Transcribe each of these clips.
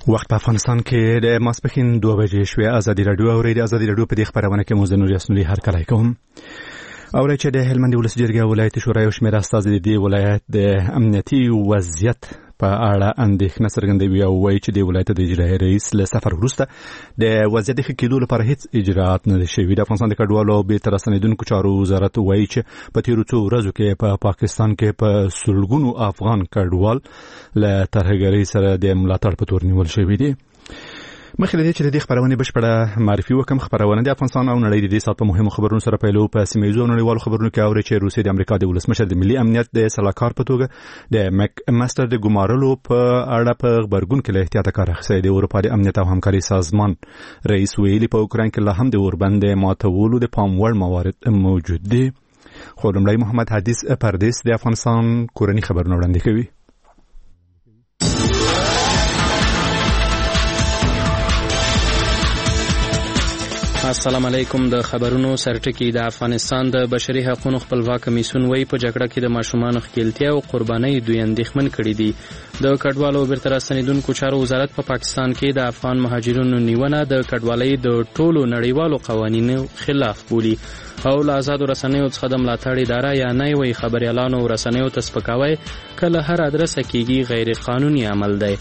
وخت په افغانستان کې د ماسپښین 2 بجې شوې. ازادي راډیو او ریډیو ازادي راډیو په دې خبرونه کې موږ نور یاسنولي هر کله کوم او چې د هلمند ولس جرګې ولایت شورا او شمېر استازي د ولایت د امنیتي وضعیت په اړه اندېښنه څرګندوي او وایي چې د ولایت د اجرایي رئیس له سفر وروسته د وضعیت ښه کېدو لپاره هیڅ اجراءات نه دي شوي. د افغانستان د کډوالو او بېرته راستنېدونکو چارو وزارت وایي چې په تېرو څو ورځو کې په پاکستان کې په سلګونو افغان کډوال له ترهګرۍ سره د ملاتړ په تور نیول شوي دي. مخکې له دې چې د دې خبرونې بشپړه معرفي وکم، خبرونه د افغانستان او نړۍ د دې ساعت په مهمو خبرونو سره پیلو. په سیمه نړیوالو خبرونو کې اوري چې روسیې د امریکا د ولسمشر د ملي امنیت د سلاکار په توګه د مک ماستر د ګمارلو په اړه په خبرګون کې له احتیاط کار اخیستی. د اروپا د امنیت او همکاري سازمان رئیس ویلي په اوکراین کې لا هم د اوربند ماتولو د پام وړ موارد موجود دي. خو لومړی محمد حدیث پردیس د افغانستان کورني خبرونه وړاندې کوي. السلام علیکم. د خبرونو سرټکی. د افغانستان د بشري حقوقو خپلواک کمیسیون وایي په جګړه کې د ماشومانو ښکیلتیا او قربانۍ دوی اندېښمن کړي دي. د کډوالو او بیرته راستنېدونکو چارو وزارت په پاکستان کې د افغان مهاجرینو نیونه د کډوالۍ د ټولو نړیوالو قوانینو خلاف بولي او له آزادو رسنیو څخه د ملاتړ اداره یا نه وي خبريالانو او رسنیو ته سپکاوی کله هر ادرسه کېږي غیر قانوني عمل دی.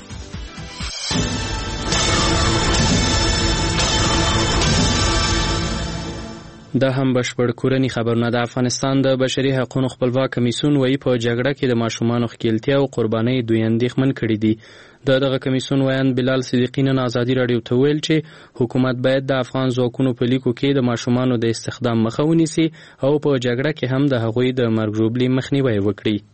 دا هم بشپړ کورني خبرونه. د افغانستان د بشري حقوقو خپلواک کمیسیون وایي په جګړه کې د ماشومانو ښکیلتیا او قربانۍ دوی اندېښمن کړي دي. دغه کمیسیون وایي بلال صدیقی نن ازادي راډیو ته ویل چې حکومت باید د افغان ځواکونو په لیکو کې د ماشومانو د استخدام مخه ونیسي او په جګړه کې هم د هغوی د مرګ ژوبلې مخنیوي وکړي.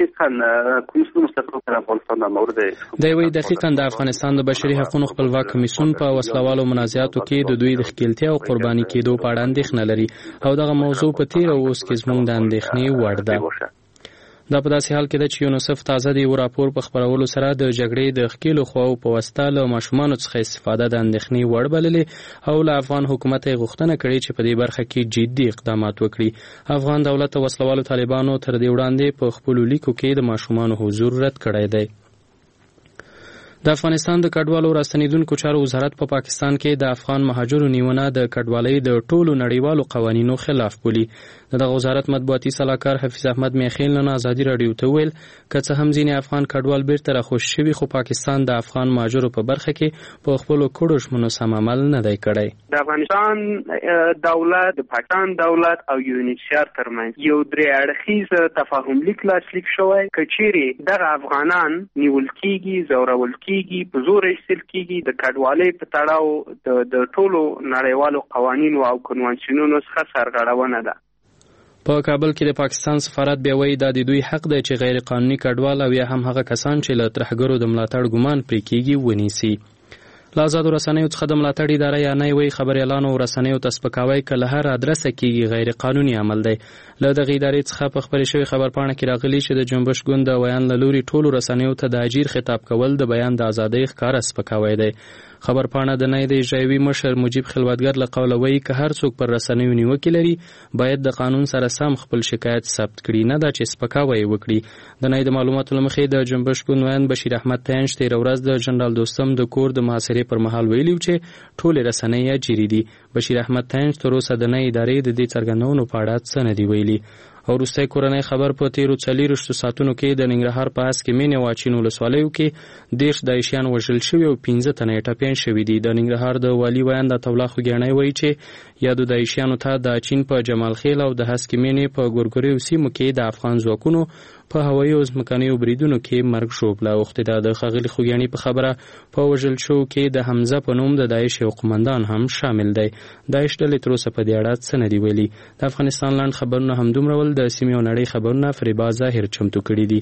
دقیقاً د افغانستان د بشري حقوقو خپلواک کمیسیون په وسلوالو منازعاتو کې د دوی د ښکیلتیا او قرباني کېدو په اړه اندېښنه لري او دغه موضوع په تیر او اوس کې زموږ د اندېښنې وړ ده. دا په داسې حال کې ده چې یونیسف تازه د یو راپور په خپرولو سره د جګړې د ښکیلو خواو په واسطه له ماشومانو څخه استفاده د اندېښنې وړ بللې او له افغان حکومت یې غوښتنه کړې چې په دې برخه کې جدي اقدامات وکړي. افغان دولت او وسلوالو طالبانو تر دې وړاندې په خپلو لیکو کې د ماشومانو حضور رد کړی دی. د افغانستان د کډوالو راستنېدونکو چارو وزارت په پاکستان کې د افغان مهاجرو نیونه د کډوالۍ د ټولو نړیوالو قوانینو خلاف بولي. دغه وزارت مطبوعاتي سلاکار حفیظ احمد میخیل نن ازادي راډیو ته ویل که څه هم ځینې افغان کډوال بیرته راخوش شوي خو پاکستان د افغان مهاجرو په برخه کې په خپلو کړو ژمنو سم عمل نه دی کړی. د افغانستان دولت، د پاکستان دولت او یونیسیار ترمنځ یو درې اړخیز تفاهم لیک لاسلیک شوی. که چیرې دغه افغانان نیول کېږي، ځورول کېږي، په زور ایستل کېږي، د کډوالۍ په تړاو د ټولو نړیوالو قوانینو او کنوانسیونونو څخه سرغړونه ده. په کابل کې د پاکستان سفارت بیا وایي دا د دوی حق دی چې غیر قانوني کډوال او یا هم هغه کسان چې له ترهګرو د ملاتړ ګمان پرې کېږي ونیسي. له آزادو رسنیو څخه د ملاتړ اداره یا نه وي خبريالانو او رسنیو ته سپکاوی کله هر ادرسه کېږي غیر قانوني عمل دی. له دغه ادارې څخه په خبرې شوی خبرپاڼه کې راغلي چې د جنبش ګوند د ویان له لوري ټولو رسنیو ته د اجیر خطاب کول د بیان د ازادۍ ښکاره سپکاوی دی. خبرپاڼه د نه د اجرایوي مشر مجیب خلوتګر له قوله وایي که هر څوک پر رسنیو نیوکې لري باید د قانون سره سم خپل شکایت ثبت کړي، نه دا چې سپکاوی وکړي. د نه د معلوماتو له مخې د جنبش ګوند ویان بشیر احمد تینش تېره ورځ د جنرال دوستم د کور د محاصرې پر مهال ویلي چې ټولې رسنۍ اجیري دي. بشیر احمد تینش تر اوسه د نه ادارې د دې څرګندونو په اړه څه نه دي ویلي. او وروستی کورنۍ خبر په تیرو 40 ساعتونو کې د ننګرهار په هسکې مین او اچین ولسوالیو کې 10 داعشیان وژل شوي او 15 تنه ټپیان شوي دي. د ننګرهار د والي ویان د تولا خوګیاڼی وایي چې یادو داعشیانو ته د اچین په جمال خیل او د هسکې مین په ګورګوریو سیمو کې د افغان ځواکونو په هوایي او ځمکنیو بریدونو کې مرګ ژوبله اوښتې ده. د ښاغلي خوګیاڼي په خبره په وژل شوو کې د حمزه په نوم د داعش یو قمندان هم شامل دی. داعش ډلې تر اوسه په دې اړه څه نه دي ویلي. د افغانستان لنډ خبرونه همدومره ول. د سیمې او نړۍ خبرونه فریبا ظاهر چمتو کړي دي.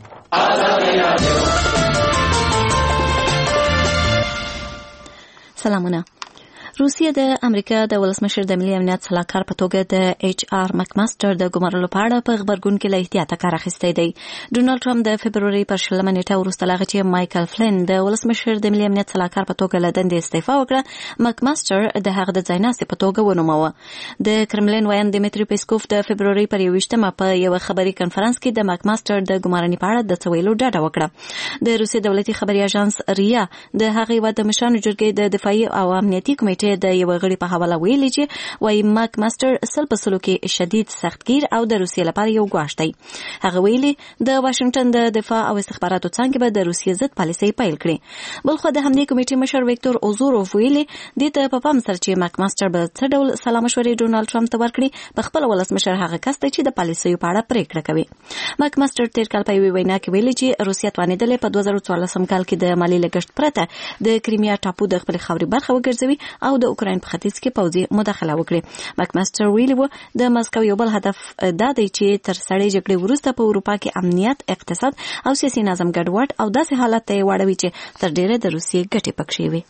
سلامونه. روسیه د امریکا د ولسمشر د ملي امنیت سلاکار په توګه د ایچ آر مکماستر د ګمارلو په اړه په خبرګون کې له احتیاطه کار اخیستی دی. ډونالد ټرمپ د فبروري پر 20 نیټه وروسته له هغه چې مایکل فلین د ولسمشر د ملي امنیت سلاکار په توګه له دندې استعفا وکړه، مکماستر د هغه د ځایناستې په توګه ونوموه. د کرملین ویاند دمیتری پیسکوف د فبروري پر 21 په یو خبري کنفرانس کې د مکماستر د ګمارنې په اړه د څه ویلو ډاډه وکړه. د روسیې دولتي خبري اژانس ریا د هغې هیواد د مشرانو جرګې د دفاعي او امنیتي کمیټې د یو غړي په حواله ویلي چې وايي ماک ماستر سل په سلو کې شدید سختگیر او د روسیې لپاره یو ګواښ دی. هغه ویلي د واشنگټن د دفاع او استخباراتو څانګې به د روسیې ضد پالیسۍ پیل کړي. بلخو د همدې کمیټې مشر ویکتور اوزوروف ویلي دې ته په پام سره چې ماک ماستر به څه ډول سلا مشورې ډونالد ټرمپ ته ورکړي، په خپل ولسمشر هغه کس دی چې د پالیسیو په اړه پریکړه کوي. ماک ماستر تیر کال په یوې وینا کې ویلي چې روسیه توانېدلې په 2014 کال کې د مالي لګښت پرته د کریمیا ټاپو د خپل خاوري برخه وګرځوي او د اوکراین په ختیځ کې پوځي مداخله وکړي. مکماستر ویلي و د مسکو یو بل هدف دا دی چې تر سړې جګړې وروسته په اروپا کې امنیت، اقتصاد او سیاسي نظم ګډوډ او داسې حالت ته واړوي چې تر ډیره د روسیې ګټې پکښې وي.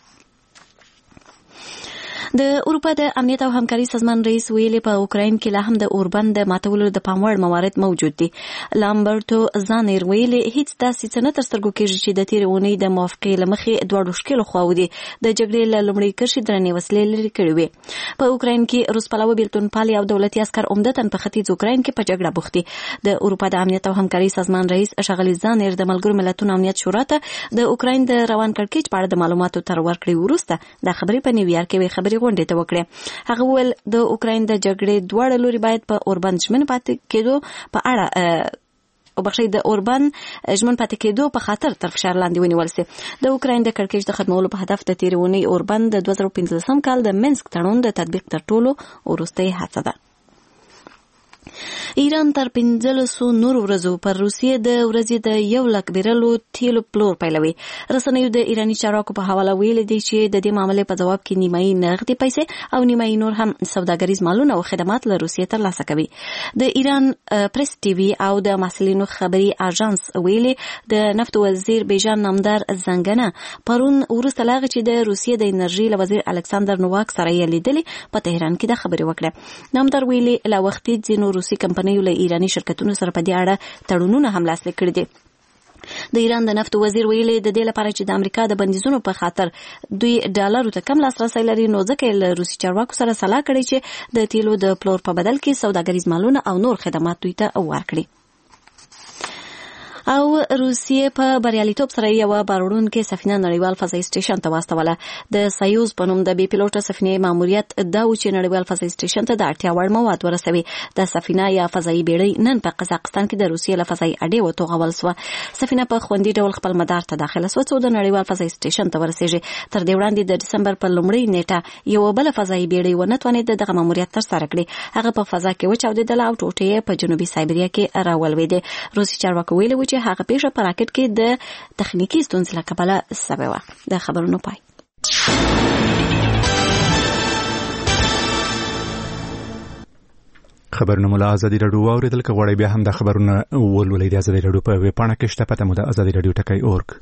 د اروپا د امنیت او همکاري سازمان رئیس ویلي په اوکراین کې لا هم د اوربند د ماتولو د پاموړ موارد موجود دي. لامبرتو زانیر ویلي هیڅ داسې څه نه تر سترګو کېږي چې د تېرې اونۍ د موافقې له مخې دواړو ښکېلو خواوو دي د جګړې له لومړۍ کرښې درنې وسلې لرې کړې وې. په اوکراین کې روس پلوه بېلتونپالي او دولتي عسکر عمدتاً په ختیځ اوکراین کې په جګړه بوخت دي. د اروپا د امنیت او همکاري سازمان رئیس ښاغلي زانیر د ملګرو ملتونو امنیت شورا ته د اوکراین د روان کړکېچ په اړه د معلوماتو تر ورکړې وروسته دا خبرې په نیویارک کې خبرې غونډې ته وکړې. هغه ویل د اوکراین د جګړې دواړه لوري باید په اوربند ژمن پاتې کېدو په اړه د اوربند ژمن پاتې کېدو په خاطر تر فشار لاندې ونیول سي. د اوکراین د کړکېچ د ختمولو په هدف د تېرې اونۍ اوربند د 2015 کال د منسک تړون د تطبیق تر ټولو وروستۍ هڅه ده. ایران تر 1500 نور ورځو پر روسیې د ورځې د 1 لک بیرلو تیلو پلور پیلوي. رسنیو د ایرانی چارواکو په حواله ویلي دي چې د دې معاملې په جواب کې نیمایي نغدي پیسې او نیمایي نور هم سوداګریز مالونه او خدمات له روسیې ترلاسه کوي. د ایران پریس ټي وي او د محصلینو خبري اژانس ویلي د نفت وزیر بیژن نامدار زنګنه پرون وروسته لاغه چې د روسیې د انرژي له وزیر الکساندر نوواک سره یې لیدلې په تهران کې د خبرې وکړه. نامدار ویلي لا وختي ځینو روسي کمپنیو له ایرانی شرکتونو سره په دې اړه تړونونه هم لاسلیک کړي دي. د ایران د نفت وزیر ویلي د دې لپاره چې د امریکا د بندیزونو په خاطر دوی ډالرو ته کم لاسرسی لري، نو ځکه له روسي چارواکو سره سلا کړي چې د تیلو د پلور په بدل کې سوداګریز مالونه او نور خدمات دوی ته ورکړي. او روسیې په بریالیتوب سره یو بارونکې سفینه نړیوال فضایي سټیشن ته واستوله. د سایوز په نوم د بې پیلوټه سفینې ماموریت دا و چې نړیوال فضایي سټیشن ته د اړتیا وړ مواد ورسوي. د سفینه یا فضایي بیړۍ نن په قزاقستان کې د روسیې له فضایي اډې وتوغول سوه. سفینه په خوندي ډول خپل مدار ته داخله سوه څو د نړیوال فضایي سټیشن ته ورسېږي. تر دې وړاندې د ډسمبر په لومړۍ نیټه یو بل فضایي بیړۍ ونه توانېده دغه ماموریت ترسره کړي. هغه په فضا کې وچاودېدله او ټوټې یې په جنوبي سایبریا کې راولوېدې. روسي چارواکو ویلي و چې هغه پیښه په راکټ کې د تخنیکی ستونزې له کبله سبب وه. د خبرونو پای. خبرونه مو له ازادي راډیو واورېدل. که غواړئ بیا هم دا خبرونه ولولئ د ازادي راډیو په ویب پاڼه کې شته، پته مو د ازادي راډیو ټکی اورګ.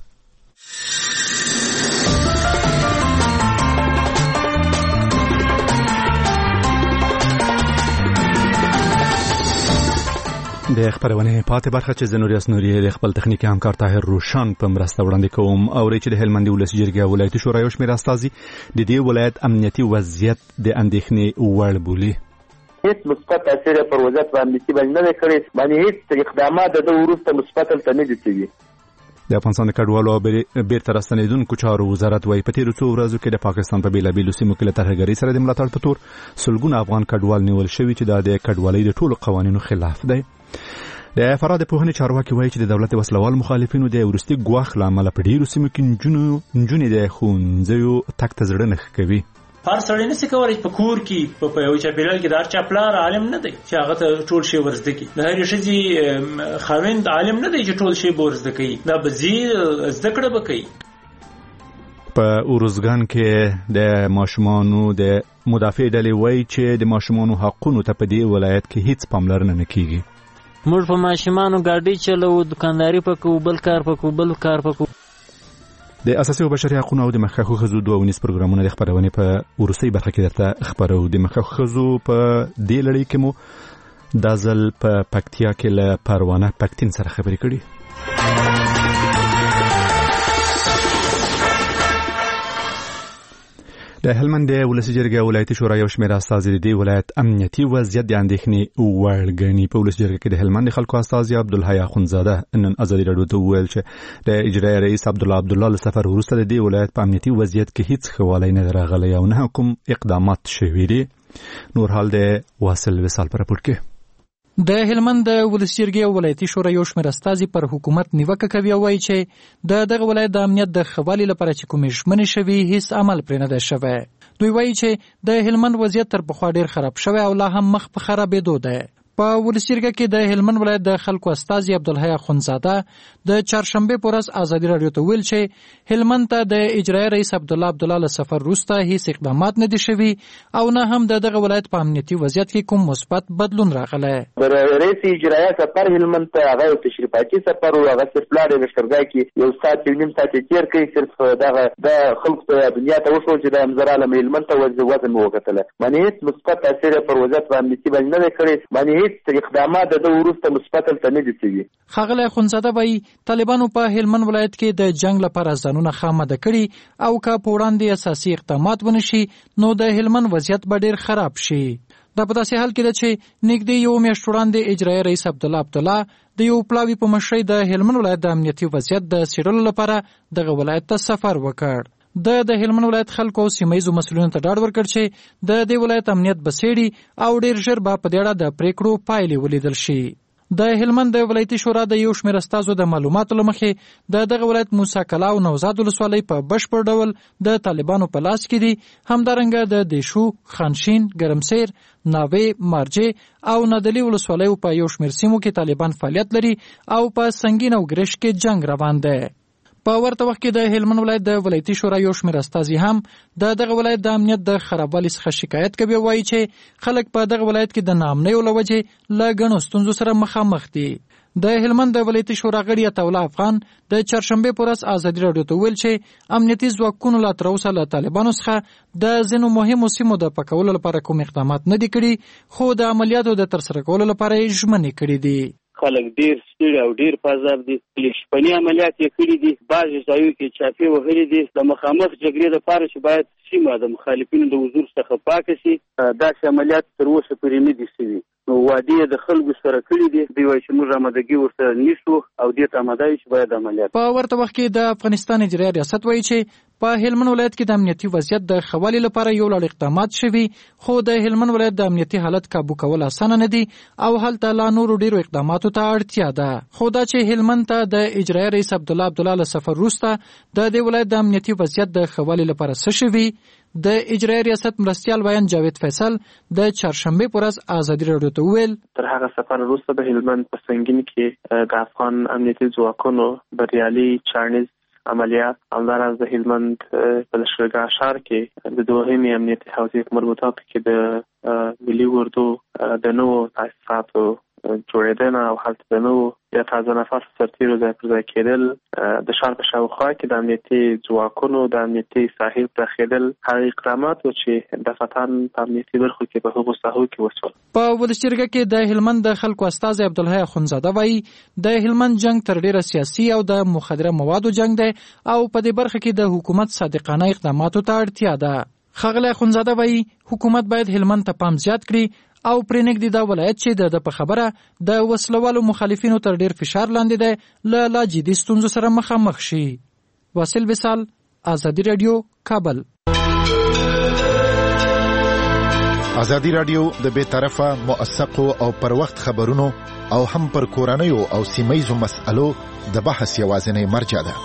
د خبرونه پاتې برخه چې زنوریاس نوري د خپل تخنیکی همکار طاهر روشان په مرسته وړاندې کوم او چې د هلمند ولسی جرګې ولایت شورا یو شمېر استازي د دې ولایت امنیتي وضعیت د اندېښنې وړ بولي. هیڅ مثبت تاثیر پر وضعیت باندې باندې نه کړی، باندې هیڅ اقدامات د وروسته مثبت تل نه دي شوي. د افغانستان د کډوالو بیرته راستنېدونکو چارو وزارت وايي په تېرو څو ورځو کې د پاکستان په بیلابېلو سیمو کې له ترهګرۍ سره د ملاتړ په تور سلګونه افغان کډوال نیول شوي چې دا د کډوالۍ د ټولو قوانینو خلاف دی. د فراد پوهنې چارواکي وایي چې د دولت وسلوال مخالفینو د ورستي ګواښ له امله په ډېرو سیمو کې نجونې د ښوونځیو تګ ته زړه نه کوي. هر سړی نشي کولای په کور کې په یو چاپیریال کې دار چاپلار عالم نه دی چې هغه ته ټول شی ورزده کی. د هر شي خاوند عالم نه دی چې ټول شی ورزده کوي. دا بزیر زده کړه وکړي. په اورزګان کې د ماشومانو د مدافع ډلې وایي چې د ماشومانو حقونو ته په دې ولایت کې هیڅ پاملرنه نه کیږي. موږ په ماشومانو ګاډي چلو، دکانداري پکو، بل کار پکو. د اساسي او بشري حقوقو او د مخکښو ښځو دوه ونیس پروګرامونه د خبرونې په وروستۍ برخه کې درته خبرو. د مخکښو ښځو په دې لړۍ کې مو دا ځل په پکتیا کې له پروانه پکتین سره خبرې کړي. د هلمند د ولسي جرګې ولایتي شورا یو شمېر استازي د دې ولایت امنیتي وضعیت د اندېښنې وړ ګڼي. په ولسي جرګې کې د هلمند خلکو استازي عبدالحی اخونزاده نن ازادي راډیو ته وویل چې د اجرایي رئیس عبدالله له سفر وروسته د دې ولایت په امنیتي وضعیت کې هیڅ ښه والی نه راغلی او نه کوم اقدامات شوي دي. نور حال د واصل وصال په راپور کې. د هلمند د ولسي جرګې ولایتي شورا یو شمېر استازي پر حکومت نیوکه کوي او وایي چې دغه ولایت د امنیت د ښه والي لپاره چې کومې ژمنې شوي هیڅ عمل پرې نه دی شوی. دوی وایي چې د هلمند وضعیت تر پخوا ډېر خراب شوی او لا هم مخ په خرابېدو دی. په ولسي جرګه کې د هلمند ولایت د خلکو استازي عبدالحی اخونزاده د چهارشنبې په ورځ ازادي راډیو ته ویل چې هلمند ته د اجرایي رئیس عبدالله له سفر وروسته هیڅ اقدامات نه دي شوي او نه هم دغه ولایت په امنیتي وضعیت کې کوم مثبت بدلون راغلی. رئیس اجرایي سفر هلمند ته هغه تشریفاتي سفر او هغه صرف لارې لښکرګاه کې یو ساعت یو نیم ساعت تیر کړی. صرف دغه د خلکو ته دنیا ته وښول چې د امزر عالم هلمند ته وزن وکتله باندې هیڅ مثبت تاثیر پر وضعیت په امنیتي باندې نه دی کړی. باندې اقدامات د وروسته مثبت نه دي شوي. ښاغلی اخونزاده وایي طالبانو په هلمند ولایت کې د جنگ لپاره ځانونه خامده کړي او که په وړاندې اساسي اقدامات ونشي نو د هلمند وضعیت به ډېر خراب شي. دا په داسې حال کې ده چې نږدې یو میاشت وړاندې اجرایي رئیس عبدالله د یو پلاوي په مشرۍ د هلمند ولایت د امنیتي وضعیت د څېړلو لپاره دغه ولایت ته سفر وکړ. د هلمند ولایت خلکو او سیمه‌ییزو مسؤلینو ته ډاډ ورکړ چې د دې ولایت امنیت به څېړي او ډېر ژر به په دې اړه د پریکړو پایلې ولیدل شي. د هلمند د ولایتي شورا د یو شمېر استازو د معلوماتو له مخې دغه ولایت موسی کلا او نوزاد ولسوالۍ په بشپړ ډول د طالبانو په لاس کې دي. همدارنګه د دیشو، خانشین، ګرمسیر، ناوې، مارجې او نادلي ولسوالیو په یو شمېر سیمو کې طالبان فعالیت لري او په سنگین او ګرش کې جنگ روان دی. په ورته وخت کې د هلمند ولایت د ولایتي شورا یو شمېر استازي هم دغه ولایت د امنیت د خرابوالي څخه شکایت کوي او وایي چې خلک په دغه ولایت کې د ناامنیو له وجې له ګڼو ستونزو سره مخامخ دي. د هلمند د ولایتي شورا غړي عطاالله افغان د چهارشنبې په ورځ ازادي راډیو ته ویل چې امنیتي ځواکونو لا تر اوسه له طالبانو څخه د ځینو مهمو سیمو د پاکولو لپاره کوم اقدامات نه دي کړي خو د عملیاتو د ترسره کولو لپاره یې ژمنې کړي دي. خلک ډیر ستړي او ډیر پازاب دي. شپني عملیات یې کړي دي. بعضې ځایو کې چاپې وهلي دي. د مخامخ جګړې لپاره چې باید سیمه د مخالفینو د حضور څخه پاکه شي داسې عملیات تر اوسه پورې نه دي شوي. نو وعدې د خلکو سره کړي دي. دوی وایي چې موږ آمادګي ورسره نیسو او دې ته آماده یو چې باید عملیات. په ورته وخت کې د افغانستان اجرایي ریاست وایي چې په هلمند ولایت کې د امنیتي وضعیت د ښه والي لپاره یو لړ اقدامات شوي خو د هلمند ولایت د امنیتي حالت کابو کول اسانه نه دي او هلته لا نورو ډیرو اقداماتو ته اړتیا ده. خو دا چې هلمند ته د اجرایي رئیس عبدالله له سفر وروسته د دې ولایت د امنیتي وضعیت د ښه والي لپاره څه شوي د اجرایي ریاست مرستیال ویان جاوید فیصل د چهارشنبې په ورځ ازادي راډیو ته وویل تر هغه سفر وروسته د هلمند په سنگین کې د افغان امنیتي ځواکونو بریالي چاړنیز عملیات همداراز د هلمند په لښکرګاه ښار کې د دوهمې امنیتي حوزې په مربوطاتو کې د ملي اردو د نوو تاسیساتو جوړېدنه او هلته د نوو یا تازه نفس سرتیرو ځای پر ځای کېدل د ښار په شاوخوا کې د امنیتي ځواکونو د امنیتي ساحې پراخېدل هغه اقدامات و چې دفعتاً په امنیتي برخو کې په هغو ساحو کې وشول. په ولسي جرګه کې د هلمند د خلکو استازی عبدالحی اخونزاده وایي د هلمند جنگ تر ډېره سیاسي او د مخدره موادو جنگ دی او په دې برخه کې د حکومت صادقانه اقداماتو ته اړتیا ده. ښاغلی اخونزاده وایي حکومت باید هلمند ته پام زیات کړي او پرېنږدي دا ولایت چې د په خبره د وسلوالو مخالفینو تر ډېر فشار لاندې دی له لا جدي ستونزو سره مخامخ شي. واصل وصال، ازادي راډیو، کابل. ازادي راډیو د بې طرفه، موثقو او پر وخت خبرونو او هم پر کورنیو او سیمه‌ییزو مسألو د بحث یوازینی مرجع ده.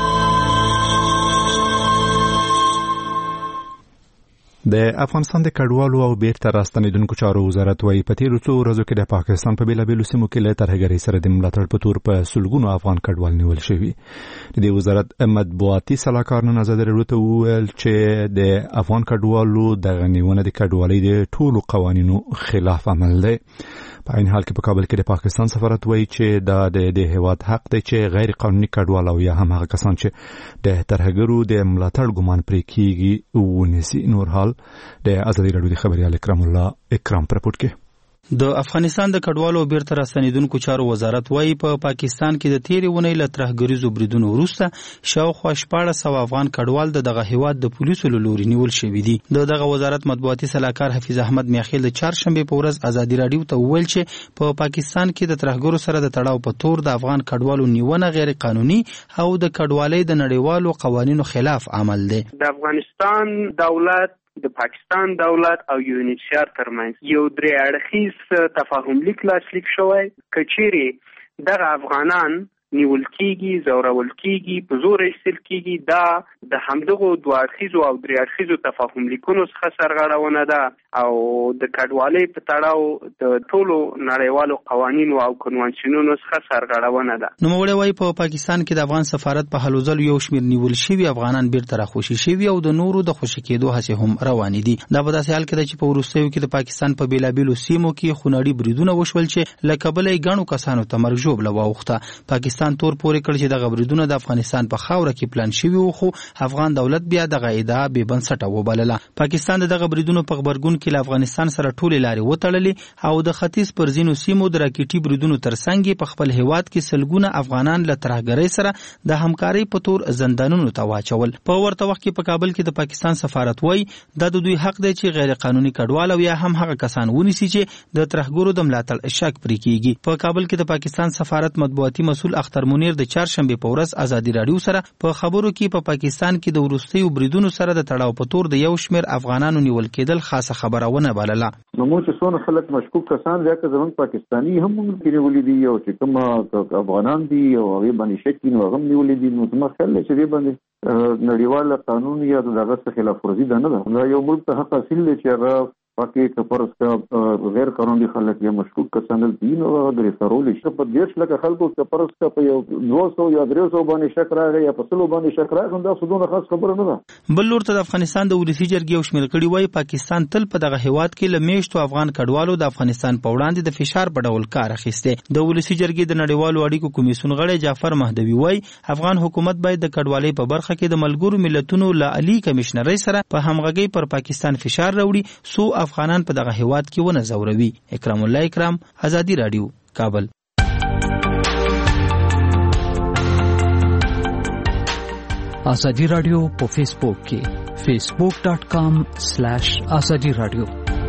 د افغانستان د کډوالو او بیرته راستنیدونکو چارو وزارت وايي په تیرو څو ورځو کې د پاکستان په بیلابیلو سیمو کې له ترهګرۍ سره د ملاتړ په تور په سلګونو افغان کډوال نیول شوي. د دې وزارت مطبوعاتي سلاکار نن ازادي راډیو ته وویل چې د افغان کډوالو دغه نیونه د کډوالۍ د ټولو قوانینو خلاف عمل دی. په عین حال کې په کابل کې د پاکستان سفارت وایي چې دا د هیواد حق دی چې غیر قانوني کډوال او یا هم هغه کسان چې د ترهګرو د ملاتړ ګمان پرې کیږي ونیسي. نور حال د ازادي راډیو د خبريال اکرام پر پورت کې. د افغانستان د کډوالو بیرته راستنیدونکو چارو وزارت وايي په پاکستان کې د تیرې ونې له ترهګریزو بریدونو وروسته شاوخوا 1400 افغان کډوال دغه هیواد د پولیسو له لوري نیول شوي دي. دغه وزارت مطبوعاتي سلاکار حفیظ احمد میاخیل د چهارشنبه په ورځ ازادي راډیو ته وویل چې په پاکستان کې د ترهګرو سره د تړاو په تور د افغان کډوالو نیونه غیر قانوني او د کډوالۍ د نړیوالو قوانینو خلاف عمل دی. د افغانستان دولت د پاکستان دولت او یونیسیار ترمنځ یو درې اړخیز تفاهم لیک لاسلیک شوی کچېری دغه افغانان نیول کیږي زورول کیږي په زور ایستل کیږي دا د همدغه دوه اړخیزو او درې اړخیزو تفاهم لیکونو څخه سرغړونه ده او د کډوالۍ په تړاو د ټولو نړیوالو قوانینو او کنوانسیونونو څخه سرغړونه ده. نوموړی وايي په پاکستان کې د افغان سفارت په هلو ځلو یو شمېر نیول شوي افغانان بیرته راخوشي شوي او د نورو د خوشي کېدو هڅې هم روانې دي. دا په داسې حال کې ده چې په وروستیو کې د پاکستان په بیلابیلو سیمو کې خونړي بریدونه وشول چې له کبله یې ګڼو کسانو ته مرګ ژوبله واوښته. پاکستان تور پورې کړ چې دغه بریدونه د افغانستان په خاوره کې پلان شوي وو خو افغان دولت بیا دغه ادعا بې بنسټه وبلله. پاکستان دغه بریدونو په خبرګون کې له افغانستان سره ټولې لارې وتړلې او د ختیځ پر ځینو سیمو د راکېټي بریدونو ترڅنګ په خپل هیواد کې سلګونه افغانان له ترهګرۍ سره د همکارۍ په تور زندانونو ته واچول. په ورته وخت کې په کابل کې د پاکستان سفارت وایي دا د دوی حق دی چې غیر قانوني کډوال او یا هم هغه کسان ونیسي چې د ترهګرو د ملاتړ شک پرې کیږي. په کابل کې د پاکستان سفارت مطبوعاتي مسؤل اختر منیر د چهارشنبه په ورځ ازادي راډیو سره په خبرو کې په پاکستان کې د وروستیو بریدونو سره د تړاو په تور د یو شمېر افغانانو نیول کېدل خاصه خبرونه بلله. نو موږ چې څونه خلک مشکوک کسان ځکه زموږ پاکستانی هم موږ نیولې دي او چې کوم افغانان دي او هغه باندې شک نو هغه نیولې دي. نو زموږ خیال چې دې باندې نړیوال قانون یا دغه څخه خلاف ورزي ده نه ده. یو ملک ته حق حاصل دی چې هغه پاکي کفرس کا غیر قانوني خلک یا مشکوک کسان دي نو غیر ضروري شي په دې شل کې خلکو کفرس کا په 200 یا 300 باندې شک راغی یا په 100 باندې شک راغی دا څه خاص خبره نه ده. بل لور ته د افغانستان د ولسی جرګې او شمېر کړي وایي پاکستان تل په دغه هیواد کې لمیشتو افغان کډوالو د افغانستان په وړاندې د فشار په ډول کار اخیسته. د ولسی جرګې د نړیوالو اړیکو کمیسیون غړی جعفر مهدوی وایي افغان حکومت باید د کډوالۍ په برخه کې د ملګرو ملتونو له عالی کمشنرۍ سره په همغږۍ پر پاکستان فشار راوړي سو افغانان په دغه هیواد کې ونه زوروي. اکرام الله اکرام، ازادي راډیو، کابل. ازادي راډیو په فیسبوک کې facebook.com/ازادي راډیو.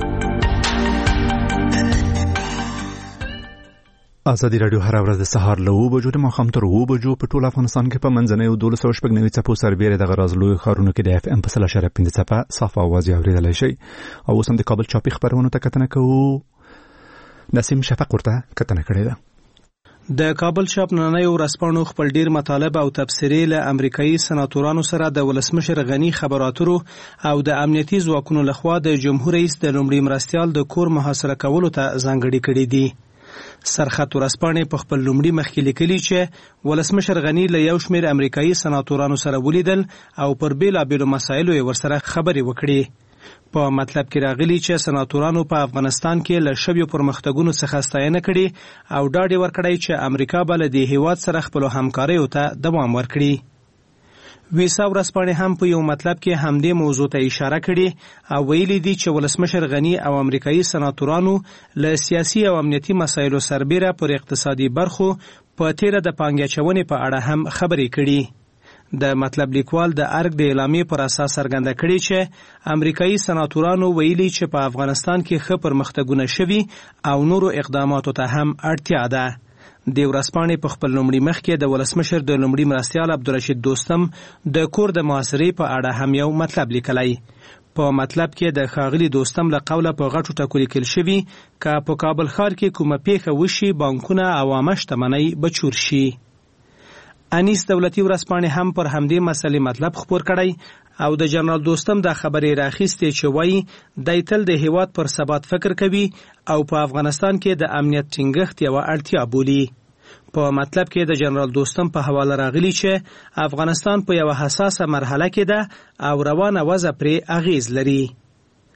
ازادي راډیو هر ورځ د سهار له 9 بجو د ماښام تر 2 بجو په ټول افغانستان کې په منځنۍ 1290 څپو سربېره د غراز لوی ښارونو کې د FM په 0.5 څپه صاف आवाज اوریدلای شي. او اوس هم د کابل چاپی خبرونو ته کتنه کوو. نسیم شفق ورته کتنه کړې ده. د کابل شاپ نننۍ ورځپاڼو خپل ډیر مطالب او تبصرې له امریکایي سناتورانو سره د ولسمشر غنی خبراتو او د امنیتي ځواکونو لخوا د جمهور رئیس د لومړي مرستيال د کور محاصره کولو ته ځانګړي کړي دي. سرخط ورځپاڼې په خپل لومړي مخ کې لیکلي چې ولسمشر غنی له یو شمېر امریکایي سناتورانو سره ولیدل او پر بیلابیلو مسایلو یې ورسره خبرې وکړي. په مطلب کې راغلي چې سناتورانو په افغانستان کې له شویو پرمختګونو څخه ستاینه کړي او ډاډ ورکړی چې امریکا به له دې هیواد سره خپلو همکاریو ته دوام ورکړي. ویسا ورځپاڼې هم په یو مطلب کې همدې موضوع ته اشاره کړي او ویلي دي چې ولسمشر غنی او امریکایي سناتورانو له سیاسي او امنیتي مسایلو سربېره پر اقتصادي برخو په تیره د پانګې اچونې په اړه هم خبرې کړي. د مطلب لیکوال د ارګ د اعلامیې پر اساس څرګنده کړي چې امریکایي سناتورانو ویلي چې په افغانستان کې ښه پرمختګونه شوي او نورو اقداماتو ته هم اړتیا ده. د ورځپاڼې په خپل لومړي مخ کې د ولسمشر د لومړي مرستیال عبدالرشید دوستم د کور د محاصرې په اړه هم یو مطلب لیکلی. په مطلب کې د ښاغلي دوستم له قوله په غټو ټکو لیکل شوي که په کابل ښار کې کومه پیښه وشي بانکونه او عامه شتمنۍ به چور شي. انیس دولتي ورځپاڼې هم پر همدې مسلې مطلب خپور کړی او د جنرال دوستم د خبرې راخیستې چې وایي دی تل د هیواد پر ثبات فکر کوي او په افغانستان کې د امنیت ټینګښت یوه اړتیا بولي. په مطلب کې د جنرال دوستم په حواله راغلی چې افغانستان په یوه حساسه مرحله کې ده او روانه وضع پرې اغیز لري.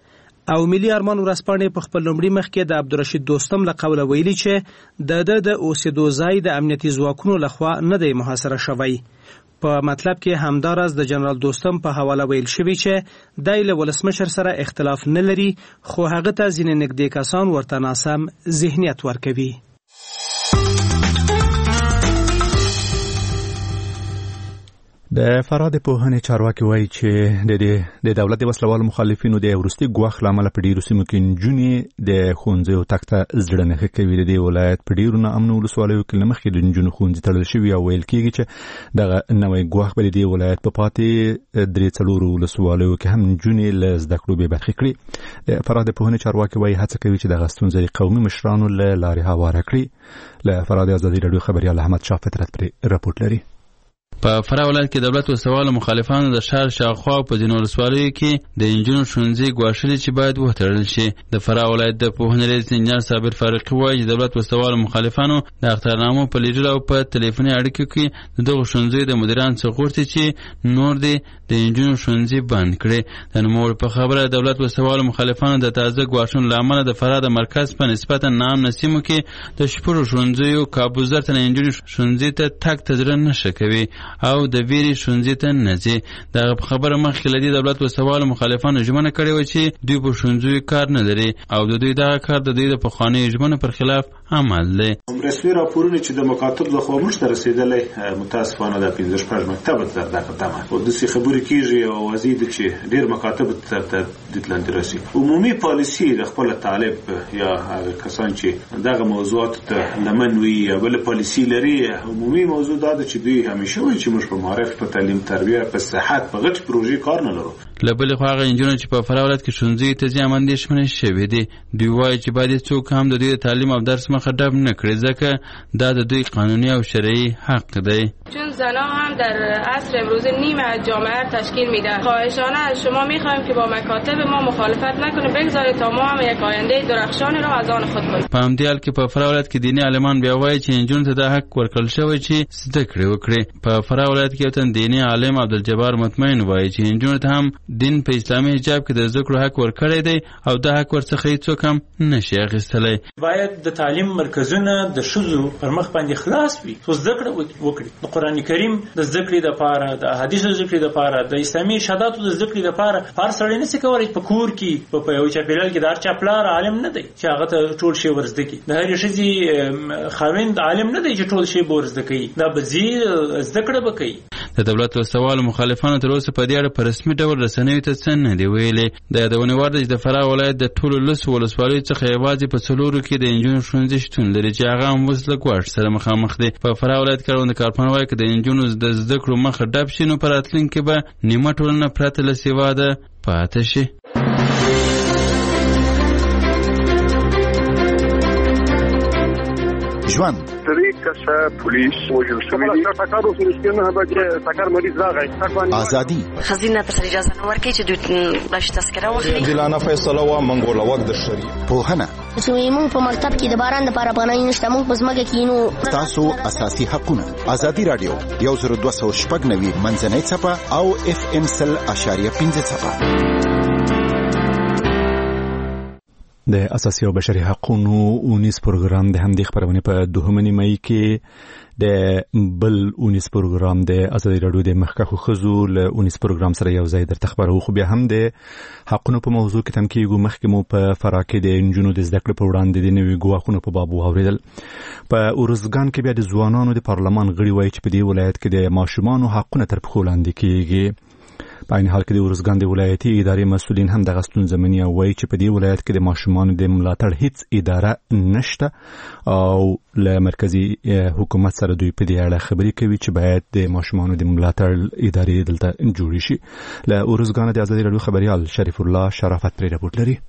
او ملي ارمان ورځپاڼې په خپل لومړي مخ کې د عبدالرشید دوستم له قوله ویلي چې د اوسېدو ځای د امنیتي ځواکونو لخوا نه دی محاصره شوی. په مطلب کې همداراز د جنرال دوستم په حواله ویل شوی چې دای له ولسمشر سره اختلاف نه لري، خو هغه ته ځینې نږدې کسان ورته ناسم ذهنیت ورکوي. د فراد پوهنې چارواکي وایي چې د دولت د وسلوالو مخالفینو د وروستي ګواښ له امله په ډیرو سیمو کې نجونې د ښوونځیو تګ ته زړه نه ښه کوي. د دې ولایت په ډیرو ناامنو ولسوالیو کې له مخکې د نجونو ښوونځي تړل شوي او ویل کېږي چې دغه نوی ګواښ به د دې ولایت په پاتې 3-4 ولسوالیو کې هم نجونې له زده کړو بې برخې کړي. د فراد پوهنې چارواکي وایي هڅه کوي چې دغه ستونزه د قومي مشرانو له لارې هواره کړي. له فراد ازادي راډیو خبریال احمد شاه فطرت پرې راپورټ لري. په فراه ولایت کې دولت وسوال مخالفانو د شهر شاوخوا په ځینو ولسوالیو کې د انجونو ښوونځي ګواښلي چې باید وتړل شي. د فراه ولایت د پوهنې رئیس انجنیر صابر فاروقي وایي چې دولت وسوال مخالفانو د اخترنامو په لیږلو او په ټلیفوني اړیکو کې دغه ښوونځیو د مدیران څخه غوښتي چې نور د انجونو ښوونځي بند کړي. د نوموړي په خبره دولت وسوال مخالفانو د تازه ګواښونو له امله د فراه د مرکز په نسبتا ناامنه سیمو کې د شپږو ښوونځیو کابوزر ته انجونو ښوونځي ته تګ ته زړه نه ښه کوي او د ویري ښوونځي ته نه ځي. دغه خبره مخکې له دې دولت وسوال مخالفانو ژمنه کړې وه چې دوی په ښوونځیو کار نه لري او د دوی دغه کار د دوی د پخوانیو ژمنو پر خلاف عمل دی. رسمي راپورونه چې د مکاتب لخوا موږ ته رسېدلی متاسفانه د 15 مکتبه تر دغه دمه او داسې خبرې کېږي او واضح ده چې ډېر مکاتب ته دې لاندې رسي. عمومي پالیسي د خپل طالب یا هغه کسان چې دغه موضوعات ته لمن وي یا بل پالیسي لري، عمومي موضوع دا ده چې دوی همیشه وایي چې موږ په معرف، په تعلیم، تربیه، په صحت، په غټ پروژې کار نه لرو. له بلې خوا هغه نجونې چې په فراه ولایت کې ښوونځیو ته ځي هم اندېښمنې شوې دي. دوی وایي چې باید څوک هم د دوی د تعلیم او درس مخه ډب نه کړي ځکه دا د دوی قانوني او شرعي حق دی. چون زنها هم در عصر امروزه نیمه از جامعه تشکیل میدن. خواهشانه از شما میخوایم که با مکاتب ما مخالفت نکنید، بگذارید تا ما هم یک آینده درخشانی را از آن خود کنیم. په همدې حال کې په فراه ولایت کې دیني عالمان بیا وایي چې نجونو ته دا حق ورکړل شوی چې زده کړې وکړي. په فراه ولایت کې یو تن دیني عالم عبدالجبار مطمئن وایي چې نجونو ته هم دین په اسلامي حجاب کې د زده کړو حق ورکړی دی او دا حق ورڅخه هیڅوک هم نشي اخیستلی. باید د تعلیم مرکزونه د ښځو پر مخ باندې خلاص وي، څو زده کړه وکړي. د قرآن کریم د زده کړې دپاره، د حدیثو د زده کړې دپاره، د اسلامي ارشاداتو د زده کړې دپاره هر سړی نشي کولی په کور کې په یو چاپېریال کې د هر چا پلار عالم نه دی چې هغه ته ټول شی ور زده کړي. د هرې ښځې خاوند عالم نه دی چې ټول شی به ور زده کوي. دا به ځي زده کړه به کوي. د دولت وسوال مخالفانو تر اوسه په دې اړه په رسمي ډول رسنیو ته څه نه دي ویلي. د یادونې وړ ده چې د فراه ولایت د ټولو لسو ولسوالیو څخه یوازې په 4 کې د نجونو ښوونځي شتون لري چې هغه هم اوس له ګواښ سره مخامخ دي. په فراه ولایت کروند کارپان وایي که د نجونو د زده کړو مخه ډب شي نو په راتلونکي کې به نیمه ټولنه پرته له سواده پاتې شي. ژوند پولیس وژل شوی دي. ټکر وسو رښتینه به ټکر مریض راغی. ازادي خزینه ته اجازه نه ورکړي چې دوی باش تذکره واخلي. عادلانه فیصله و منګول وخت د شریعت. پوهنه چې موږ په مکتب کې د باران لپاره پناه نشته، موږ په ځمکه کې نو تاسو اساسي حقونه. ازادي رادیو 10290 منځنۍ صفه او FM 100.5 صفه. د اساسي او بشري حقوقو اونیس پروګرام د همدې خبرونه په 2 مئی کې د بل اونیس پروګرام د ازادي رادیو د مخکخو خزو له اونیس پروګرام سره یو ځای در تخبره خو بیا هم د حقوقو په موضوع کې تم کېږي. مخکې مو په فراه کې د انجونو د زده کړې په وړاندې د نوي ګواښونو په باب واوریدل. په اورزګان کې بیا د ځوانانو د پارلمان غړي وایي چې په دې ولایت کې د ماشومانو حقونه تر پښو لاندې کېږي. په عین حال کې د اورزګان د ولایتي ادارې مسؤلین هم دغه ستونزه مني او وایي چې په دې ولایت کې د ماشومانو د ملاتړ هیڅ اداره نشته او له مرکزی حکومت سره دوی په دې اړه خبرې کوي چې باید د ماشومانو د ملاتړ ادارې دلته جوړې شي. له اورزګان د ازادي راډیو خبريال شریف الله شرافت پرې راپورټ لري.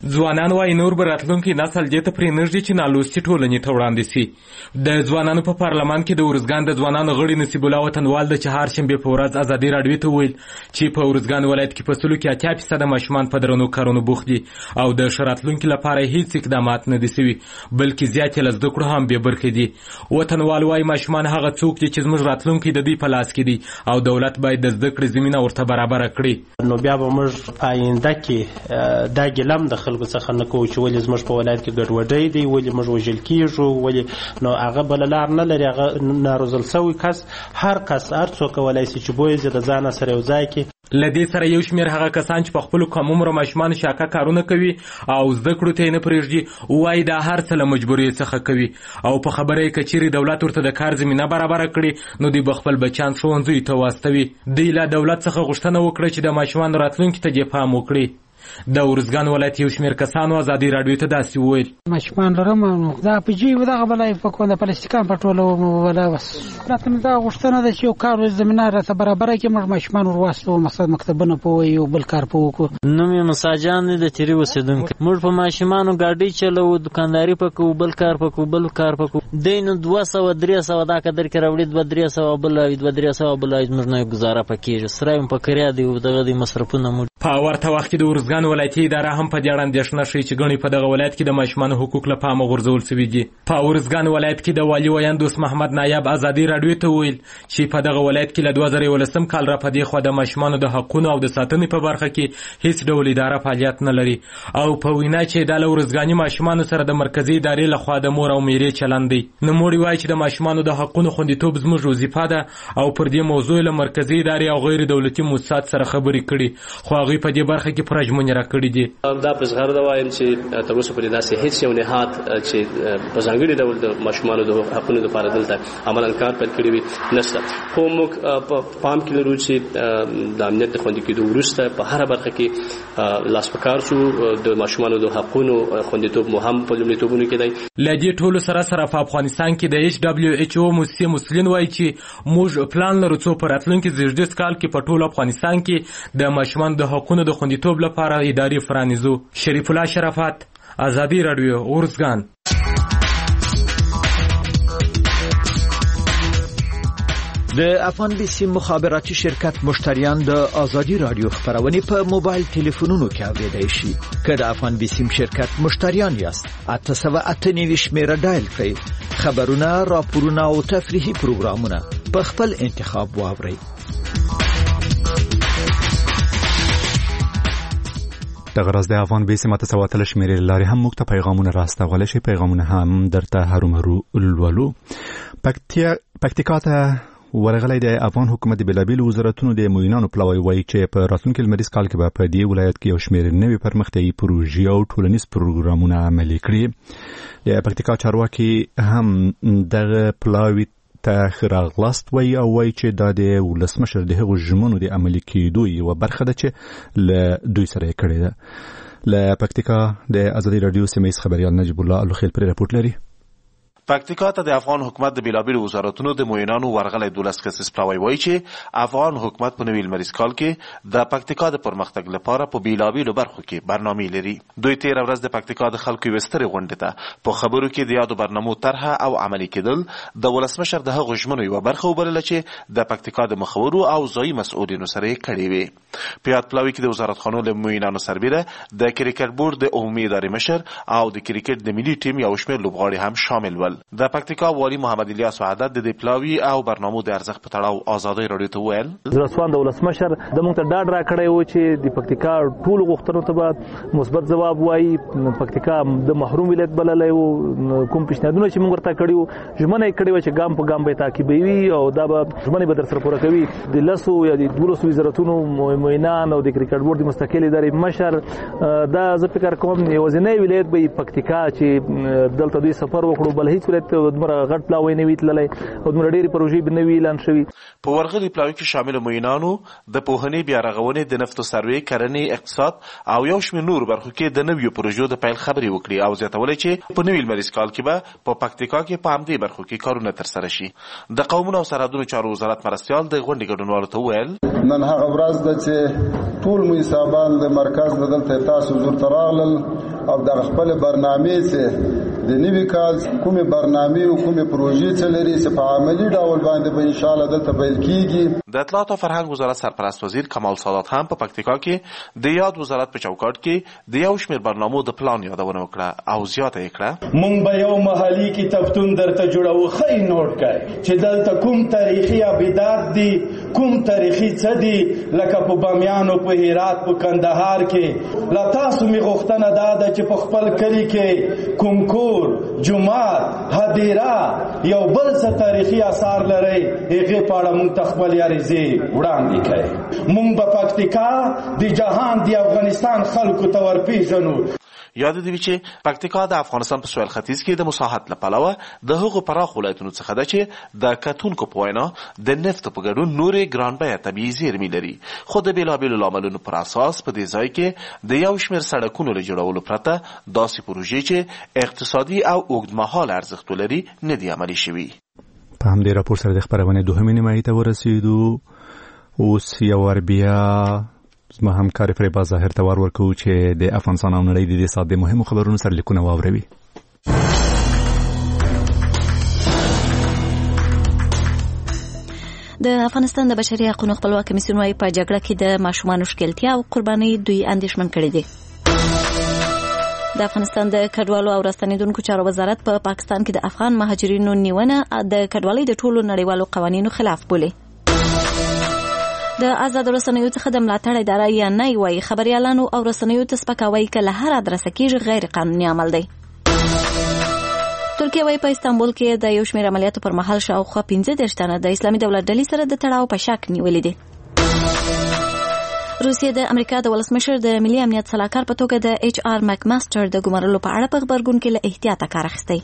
ځوانان وايي نور به راتلونکی نسل دې ته پرې نږدې چې نالوستي ټولنې ته وړاندې سي. د ځوانانو په پارلمان کې د ارزګان د ځوانانو غړي نصیب الله وطنوال د چهارشنبې په ورځ ازادي راډیو ته وویل چې په ارزګان ولایت کې په سلو کې 80% ماشومان په درنو کارونو بوخت دي او د ښه راتلونکي لپاره هیڅ اقدامات نه دي سوي بلکې زیات یې له زده کړو هم بې برخې دي. وطنوال وايي ماشومان هغه څوک دي چې زموږ راتلونکی د دوی په لاس کې دي او دولت باید د زده کړې زمینه ورته برابره کړي. نو بیا به موږ په آینده کې دا ګیلم د خلکو څخه نه کوو چې ولې زموږ په ولایت کې ګډوډۍ دی، ولې موږ وژل کیږو، ولې نو هغه بله لار نه لري. هغه ناروزل سوی کس هر څوک کولی شي چې بویځي د ځانه سره یو ځای کړي. له دې سره یو شمېر هغه کسان چې په خپلو کم عمره ماشومانو شاکه کارونه کوي او زده کړو ته یې نه پرېږدي وایي دا هر څه له مجبورۍ څخه کوي او په خبره یې که چیرې دولت ورته د کار زمینه برابره کړي نو دوی به خپل بچیان ښوونځیو ته واستوي. دوی له دولت څخه غوښتنه وکړه چې د ماشومانو راتلونکي ته دې پام وکړي. د ارزګان ولایت یو شمېر کسانو ازادي راډیو ته داسې وویل ماشومان لرم دا په جیب دغه بلای په کوم د پلاستیکان په ټولو ولا بس راته دا غوښتنه ده چې یو کار زمينه راته برابر کړي. موږ ماشومان وروستو مقصد مکتبونه په یو بل کار په وکړو. نوم یې مساجان د تیری وسیدونکو موږ په ماشومانو ګاډي چلو دکانداري پکو بل کار پکو دینو 200-300 دا قدر کې راوړي 200-300 بل 200-300 بل موږ نه گزاره پکې سرایم په کریا دی دغه د مصرفونه مو په ورته وخت کې د ارزګان ولایتي اداره هم په دې اړه اندېښنه ښیي چې ګڼې په دغه ولایت کې د ماشومانو حقوق له پامه غورځول سوي دي. په ارزګان ولایت کې د والي ویان دوست محمد نایب ازادي راډیو ته وویل چې په دغه ولایت کې له 2011 کال را په دې خوا د ماشومانو د حقونو او د ساتنې په برخه کې هیڅ ډول اداره فعالیت نه لري او په وینا چې د ارزګاني ماشومانو سره د مرکزی ادارې لخوا د مور او میرې چلند دی. نوموړي وایي چې د ماشومانو د حقونو خوندیتوب زموږ وظیفه ده او پر دې موضوع له مرکزی ادارې او غیر دولتي مؤسسات سره خبرې کړي خو هغوی په دې برخه کې پوره ژمنې راکړي دي. دا په زغر دا وایم چې تر اوسه پورې داسې هیڅ یو نهاد چې په ځانګړي ډول د ماشومانو د حقونو لپاره دلته عملاً کار پیل کړی وي نشته. خو موږ په پام کې لرو چې د امنیت د خوندي کېدو وروسته په هره برخه کې لاس په کار شو د ماشومانو د حقونو خوندیتوب مو هم په لومړیتوبونو کې دی. له دې ټولو سره په افغانستان کې د WHO موسسې مسلین وایي چې موږ پلان لرو څو په راتلونکي زیږدیز کال کې په ټول افغانستان کې د ماشومانو د حقونو د خوندیتوب لپاره ادارې پرانیزو. شریف الله شرافت ازادي راډیو ارزګان. د افغان بي سي مخابراتي شرکت مشتریان د ازادي رادیو خبرونه په موبایل ټلیفونونو کې اوریدای شي. که د افغان بي سي شرکت مشتریان یاست 898 شمیره ډایل کړئ. خبرونه، راپورونه او تفریحي پروګرامونه په خپل انتخاب واورئ. دغه راز د افغان بي سي متساواتل شمیرې لارې هم موږ ته پیغامونه راستولی شي. پیغامونه هم درته هرومرو لولو. پکتیکا ته ورغلی د افغان حکومت د بېلابېلو وزارتونو د معینانو پلاوی وایي چې په راتلونکي لمریز کال کې به په دې ولایت کې یو شمېر نوې پرمختیایي پروژې او ټولنیز پروګرامونه عملي کړي. د پکتیکا چارواکي هم دغه پلاوی ته راغلاست وایي او وایي چې دا د ولسمشر د هغو ژمنو د عملي کېدو یوه برخه ده چې له دوی سره یې کړې ده. له پکتیکا د ازادي راډیو سیمه ییز خبریال نجیب الله الخیل پرې راپورټ لري. پکتیکا ته د افغان حکومت د بېلابېلو وزارتونو د معینانو ورغلی 12 کسیز پلاوی وایي چې افغان حکومت په نوي لمریز کال کې د پکتیکا د پرمختګ لپاره په بېلابېلو برخو کې برنامې لري. دوی تېره ورځ د پکتیکا د خلکو یوې سترې غونډې ته په خبرو کې د یادو برنامو طرحه او عملي کېدل د ولسمشر د هغو ژمنو یوه برخه وبلله چې د پکتیکا د مخورو او ځایي مسؤلینو سره یې کړې وې. په یاد پلاوي کې د وزارتخانو له معینانو سربیره د کرکټ بورډ د عمومي ادارې مشر او د کرکټ د ملي ټیم یو شمېر لوبغاړي هم شامل ول. د پکتیکا والی محمد الیاس وعدت د پلاوی او برنامو د ارزښت په تړاو ازادي راډیو ته ویل زرسوان د ولسمشر د مونږ ته ډاډ راکړی و چې د پکتیکا ټول غوښتنو ته به مثبت ځواب وایي. پکتیکا د محروم ولایت بللی و. کوم پیشنهادونه چې مونږ ورته کړي وو ژمنه یې کړې وه چې ګام په ګام به یې تعقیبوي او دا به ژمنې به در سره پوره کوي. د 10 یا د 12 وزارتونو معینان او د کرکټ بورډ د مستقل ادارې مشر دا زه فکر کوم یوازینی ولایت به پکتیکا چې دلته دوی سفر وکړو بل هیڅ ولایت غټ پلاوی نه وی تللی او دومره ډېرې پروژې به نه وي اعلان شوي. په ورغلي پلاوي کې شامل معینانو د پوهنې بیا رغونې د نفتو سروې کرنې اقتصاد او یو شمېر نورو برخو کې د نویو پروژو د پیل خبرې وکړي او زیاتولی چې په نوي لمریز کال کې به په پکتیکا کې په همدې برخو کې کارونه ترسره شي. د قومونو او سرحدونو چارو وزارت مرستیال د غونډې ګډونوالو ته وویل نن هغه ورځ ده چې ټول مصابان د مرکز د دلته تاسو حضور ته راغلل او د خپل برنامې سره د نوي کال کومه برنامه او کومه پروژې چې لري چې په عملی ډول باندې به ان شاء الله دلته پیل کیږي. د اطلاعات او فرهنګ وزارت سرپرست وزیر کمال سادات هم په پکتیکا کې د یاد وزارت په چوکاټ کې د یو شمېر برنامو د پلان یادونه وکړه او زیاته یې کړه مونږ به یو محلي کتابتون درته جوړو خی نوٹ کړئ چې دلته کوم تاریخي ابدات دي کوم تاریخي څه دي لکه په بامیان او په هرات په کندهار کې لا تاسو می غوښتنه ده چې په خپل کلی کې کوم کور جمعات هدیره یو بل څه تاریخي آثار لري هغه په اړه مونږ تخپل یاريزي وړاندې کړئ. مونږ په پکتیکا د جهان د افغانستان خلکو ته ورپېژنو. یاد دی چې پکتیکا د افغانستان په سویل ختیځ کې د مساحت لپاره د هغو پراخ ولایتونو څخه ده چې د کتونکو په وینا د نفت په ګډون نورې ګران بیه طبیعي زیرمې لري، خو د بېلابېلو لاملونو پر اساس په دې ځای کې د یو شمېر سړکونو له جوړولو پرته داسې پروژې چې اقتصادي او اوږدمهاله ارزښت ولري نه دي عملي شوي. په همدې راپور سره د خپرونې دوهمې نیمایي ته ورسېدو. اوس یو ور بیا زما همکار فریبا ظاهر ته ور ورکوو چې د افغانستان او نړۍ د دې ساعت د مهمو خبرونو سره لیکونه واوروي. د افغانستان د بشري حقوقو خپلواک کمیسیون وايي په جګړه کې د ماشومانو ښکېلتیا او قرباني دوی اندېښمن کړي دي. د افغانستان د کډوالو او راستنیدونکو چارو وزارت په پاکستان کې د افغان مهاجرینو نیونه د کډوالۍ د ټولو نړیوالو قوانینو خلاف بولي. د آزاد رسنیو څخه د ملاتړ اداره یا نه وايي خبريالانو او رسنیو ته سپکاوی کله هر ادرسه کېږي غیر قانوني عمل دی. ترکیه وايي په استانبول کې د یو شمېر عملیاتو پر مهال شاوخوا 15 تنه د اسلامي دولت ډلې سره د تړاو په شک نیولې دي. روسیه د امریکا د ولسمشر د ملي امنیت سلاکار په توګه د ایچ آر مکماستر د ګمارلو په اړه په خبرګون کې له احتیاطه کار اخیستی.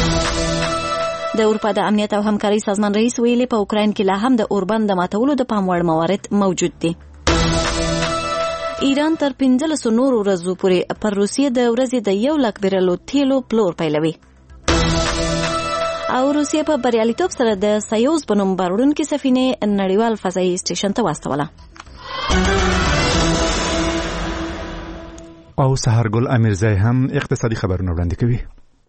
د اروپا د امنیت او همکاري سازمان رئیس ویلي په اوکراین کې لا هم د اوربند د ماتولو د پام وړ موارد موجود دي. ایران تر 15 نورو ورځو پورې پر روسیې د ورځې د 1 لک بیرلو تیلو پلور پیلوي. او روسیه په بریالیتوب سره د سایوز په نوم بارونکې سفینې نړیوال فضایي سټیشن ته واستوله. او سحرګل امیرزای هم اقتصادي خبرونه وړاندې کوي.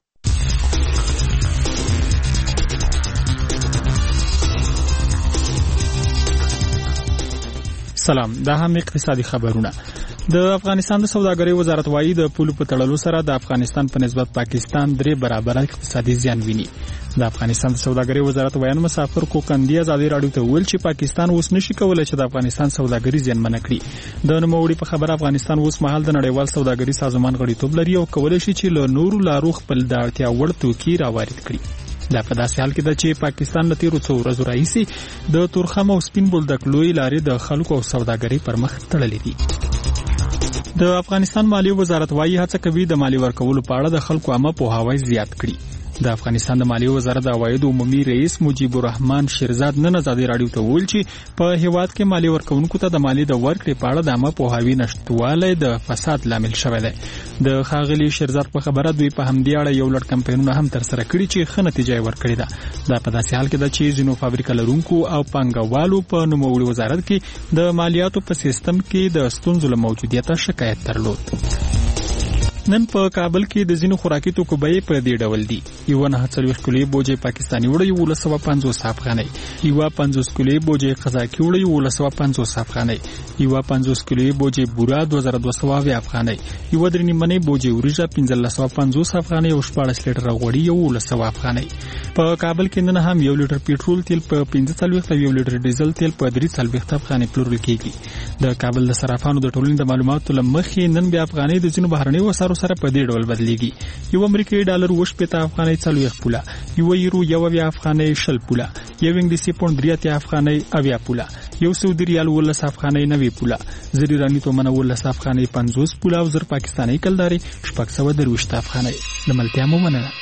سلام، دا هم اقتصادي خبرونه. د افغانستان د سوداګرۍ وزارت وايي د پولو په تړلو سره د افغانستان په نسبت پاکستان 3 برابره اقتصادي زیان ویني. د افغانستان د سوداګرۍ وزارت وایي مسافر کوکندي ازادي راډیو ته ویل چې پاکستان اوس نشي کولای چې د افغانستان سوداګري زیانمن کړي. د نوموړي په خبره افغانستان اوس مهال د نړیوال سوداګري سازمان غړیتوب لري او کولای شي چې له نورو لارو خپل د اړتیا وړ توکي راوارد کړي. دا په داسې حال کې ده چې پاکستان له تیرو څو ورځو راهیسې د تورخم او سپین بولدک لوی لارې د خلکو او سوداګرۍ پر مخ تړلې دي. د افغانستان مالیې وزارت وايي هڅه کوي د مالیې ورکولو په اړه د خلکو عامه پوهاوی زیات کړي. د افغانستان د مالیې وزارت د عوایدو عمومي رئیس مجیب الرحمن شیرزاد نن ازادي راډیو ته ویل چې په هیواد کې مالیې ورکوونکو ته د مالیې د ورکړې په اړه د عامه پوهاوی نشتوالی د فساد لامل شوی دی. د ښاغلي شیرزاد په خبره دوی په همدې اړه یو لړ کمپاینونه هم ترسره کړي چې ښه نتیجه یې ورکړې ده. دا په داسې حال کې ده چې ځینو فابریکه لرونکو او پانګوالو په نوموړي وزارت کې د مالیاتو په سیستم کې د ستونزو له موجودیته شکایت درلود. نن په کابل کې د ځینو خوراکي توکو بیې په دې ډول دي. یو 49 کیلو بوجي پاکستاني وړي 1950 افغانۍ، یو 50 کیلو بوجي قزاقي وړي 1950 افغانۍ، یو 50 کیلو بوجي بورا 2200 افغانۍ، یو درې نیمه بوجي وريجه 1550 افغانۍ او 14 لیټر غوړي 1900 افغانۍ. په کابل کې نن هم 1 لیټر پېټرول تیل په 45 او 1 لیټر ډیزل تیل په 340 افغانۍ پلورل کیږي. د کابل د صرافانو د ټولنې د معلوماتو لمخې نن بیا افغانۍ د ځینو بهرنیو وسارو سره په دې ډول بدلیږي. یو امریکایي ډالر 80 افغانۍ 40 پوله، یو یورو 1 افغانۍ 20 پوله، یو انګلیسي پوند 3 افغانۍ 80 پوله، یو سعودي ریال 19 افغانۍ 90 پوله، زر ایراني تومنه 19 افغانۍ 50 پوله او زر پاکستاني کلداري 620 افغانۍ. د ملتیا مو مننه.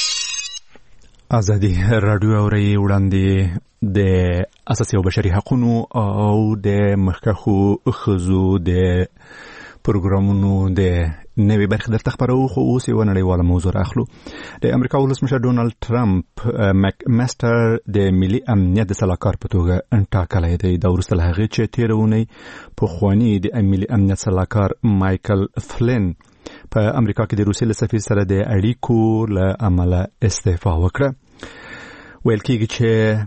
ازادي راډیو اوري وړاندې د اساسي او بشري حقوقو او د مخکخو خزو د پروګرامونو د نوې برخې درته خبرو خو اوس یو نړیواله موضوع اخلو. د امریکا ولسمشر ډونالد ټرمپ مک ماستر د ملي امنیت د سلاکار په توګه ټاکلی دی. دا وروسته له هغې چې تېره اونۍ پخواني د ملي امنیت سلاکار مایکل فلین په امریکا کې د روسیې له سفیر سره د اړیکو له امله استعفا وکړه. ویل کېږي چې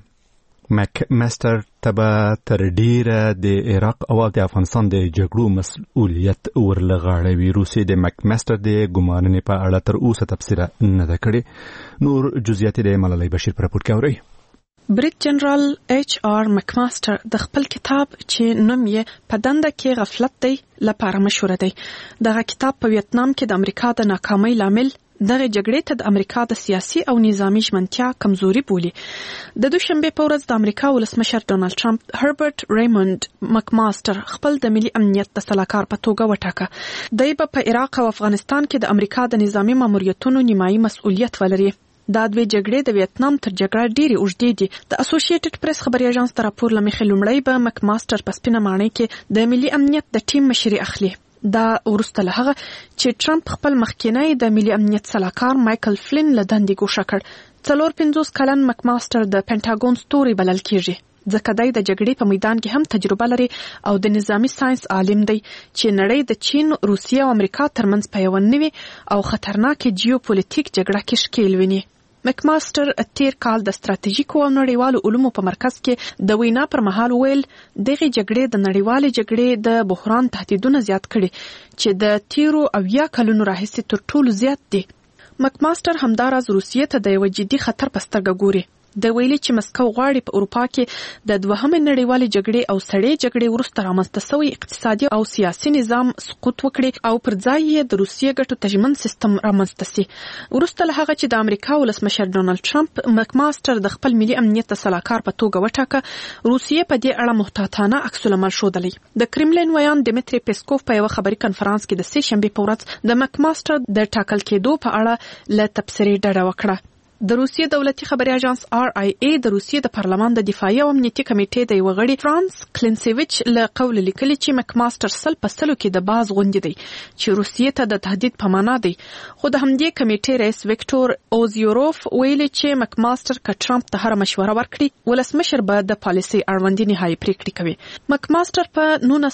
مک ماستر ته تر ډیره د عراق او د افغانستان د جګړو مسؤلیت ورلغاړوي. روسیې د مک ماستر د ګمارنې په اړه تر اوسه تبصره نه ده کړې. نور جزئیات د ملالۍ بشیر په راپور کې اورئ. بریټ جنرال ایچ آر مک ماستر د خپل کتاب چې نوم یې په دنده کې غفلت دی لپاره مشهور دی. دغه کتاب په ویتنام کې د امریکا د ناکامۍ لامل دغه جګړې ته د امریکا د سیاسي او نظامی ژمنتیا کمزوري بولي. د دوشنبه په ورځ د امریکا ولسمشر ډونالد ټرمپ هربرت ریموند مک ماستر خپل د ملي امنیت د سلاکار په توګه وټاکه. دی به په عراق او افغانستان کې د امریکا د نظامی ماموریتونو نیمایي مسؤلیت ولري. دا دوی جګړې د ویتنام تر جګړې ډېرې اوږدې دي. د اسوسییټډ پریس خبري اژانس ته راپور لمخې لومړی به مک ماستر په سپینه ماڼۍ کې د ملي امنیت د ټیم مشري اخلي. دا ورسته له هغه چې ټرمپ خپل مخکینی د ملي امنیت سلاکار مایکل فلین له دندې ګوښه کړ. 54 کلن مک ماستر د پینټاګون ستوري بلل کیږي ځکه دی د جګړې په میدان کې هم تجربه لري او د نظامی ساينس عالم دی چې نړۍ د چین، روسیې او امریکا ترمنځ په یو نوي او خطرناک جیوپولیټیک جګړه کې ښکیل ویني. مک ماستر تیر کال د ستراتیژیکو او نړیوالو علومو په مرکز کې د وینا پر مهال ویل دغه جګړې د نړیوالې جګړې د بحران تهدیدونه زیات کړي چې د تیرو او یا کلونو راهیسې تر ټولو زیات دي. مک ماستر همداراز روسیې ته د یو جدي خطر په سترګه ګوري. د ویلي چې مسکو غواړي په اروپا کې د دوهمې نړیوالې جګړې او سړې جګړې وروسته رامنځته شوی اقتصادي او سیاسي نظام سقوط وکړي او پر ځای یې د روسیې ګټو تضمین سیستم رامنځته شي. وروسته له هغه چې د امریکا ولسمشر ډونالد ټرمپ مک ماستر د خپل ملي امنیت د سلاکار په توګه وټاکه، روسیې په دې اړه محتاطانه عکس العمل ښودلی. د کرملین ویان دمیتری پیسکوف په یو خبري کنفرانس کې د سې شنبې په ورځ د مک ماستر د ټاکل کېدو په اړه له تبصرې ډډه وکړه. د روسیې دولتي خبري اژانس RIA د روسیې د پارلمان د دفاعي او امنیتي کمیټې د یو غړي فرانس کلینسیویچ له قول لیکلي چې مک ماستر سل په سلو کې د باز غونډې دی چې روسیې ته د تهدید په معنا دی. خو د همدې کمیټې رئیس ویکټور اوزیوروف ویلي چې مک ماستر که ټرمپ ته هر مشوره ورکړي ولسمشر به د پالیسي اړوندې نهایي پریکړې کوي. مک ماستر په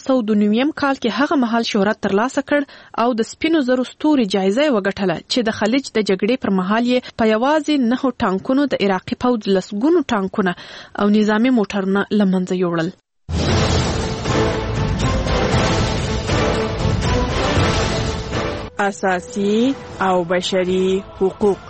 1992 کال کې هغه مهال شهرت ترلاسه کړ او د سپینو زرو ستوري جایزه وګټله چې د خلیج د جګړې پر مهال یې په یوازې 9 ټانکونو د عراقي پوځ لسګونو ټانکونه او نظامی موټرونه له منځه یوړل. اساسي او بشري حقوق.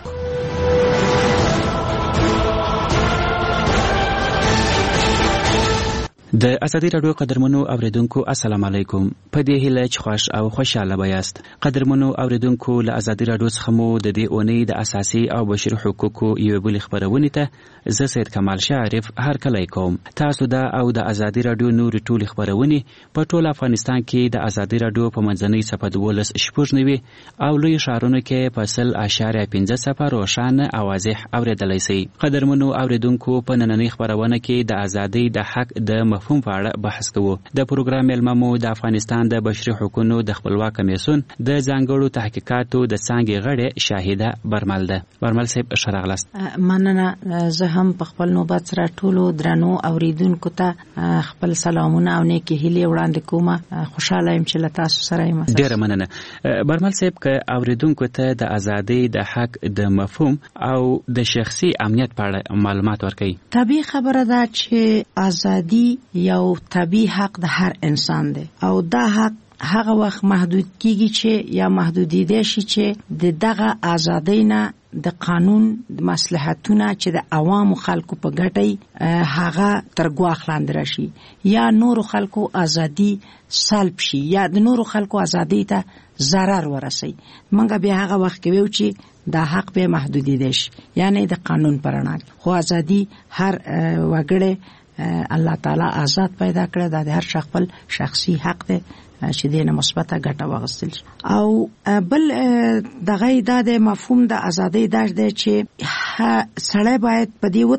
د ازادي رادیو قدرمنو اوریدونکو السلام علیکم. په دې هیله چې خوش او خوشاله بایاست. قدرمنو اوریدونکو له ازادي رادیو څخه مو د دې اونۍ د اساسي او بشري حقوقو یو بل خبرونه ته زه سید کمال شریف هرکلی کوم. تاسو دا او د ازادي رادیو نور ټول خبرونه په ټول افغانستان کې د ازادي رادیو په منځنۍ صفحه 12.9 او لوی شهرونو کې په 0.5 روښانه او واضح اوریدلای شئ. قدرمنو اوریدونکو په نننۍ خبرونه کې د ازادي د حق د مفهوم په اړه بحث کوو. د پروګرام ملممو د افغانستان د بشري حقوقو د خپلواک کمیسیون د ځانګړو تحقیقاتو د څانګې غړې شاهده برمل ده. برمل صاحب شرغلست. مننه. زه هم په خپل نوبت سره ټولو درنو اوریدونکو ته خپل سلامونه او نیکی هیلې وړاندې کوم. خوشاله یم چې له تاسو سره یم. ډیره مننه. برمل صاحب که اوریدونکو ته د ازادي د حق د مفهوم او د شخصي امنیت په اړه معلومات ورکړي. طبیعي خبره ده چې ازادي یو طبیعي حق د هر انسان دی او دا حق هغه وخت محدود کیږي چې یا محدودیده شي چې د دغه ازادۍ نه د قانون د مصلحتونه چې د عوامو خلکو په ګټي هغه تر ګواښ لاندې راشي یا نورو خلکو ازادي سلب شي یا د نورو خلکو ازادۍ ته ضرر ورسي. موږ به هغه وخت کې ویو چې دا حق به محدودیده شي یعنی د قانون پر رڼا. خو ازادي هر وګړي الله تعالی آزاد پیدا کړی. دا د هر شخص خپل شخصي حق دی چې دینه مثبته ګټه واغستل شي. او بل دغه د مفهوم د ازادۍ د چې سړی باید په دې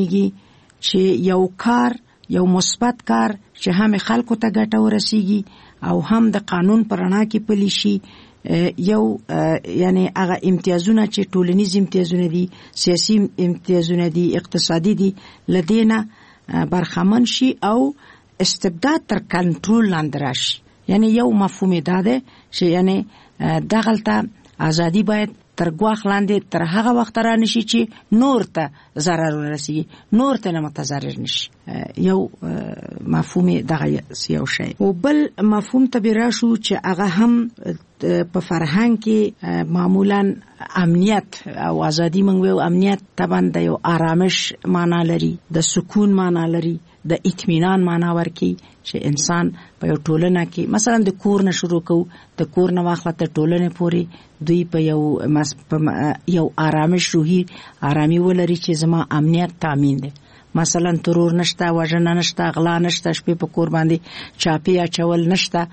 وتوانیږي چې یو کار یو مثبت کار چې هم خلکو ته ګټه ورسیږي او هم د قانون پرانا کې پلي شي. یو یعنی هغه امتیازونه چې ټولنیز امتیازونه دي، سیاسي امتیازونه دي، اقتصادي دي، لدينا برخمن شي او استبداد تر کنټرول لاندې راشي. یعنی یو مفهوم دا ده چې یعنی دغلته ازادي باید تر ګواښ لاندې تر هغه وخت را نشي چې نور ته ضرر ورسیږي، نور ته نه متضرر نشي. یو مفهوم دغه یو شی. او بل مفهوم ته راشو چې هغه هم په فرهنګ کې معمولا امنیت او ازادي منغو. امنیت طبعا د یو آرامش معنا لري، د سکون معنا لري، د اطمینان معنا ورکي چې انسان په یو ټولنه کې مثلا د کور نه شروع کو، د کور نه واخله ته ټولنه پوري دوی په یو آرامش روحي آرامي ولري چې زما امنیت تامین دي. مثلا ترور نشته، وژنه نشته، غلا نشته، شپې په کور باندې چاپی اچول نشته،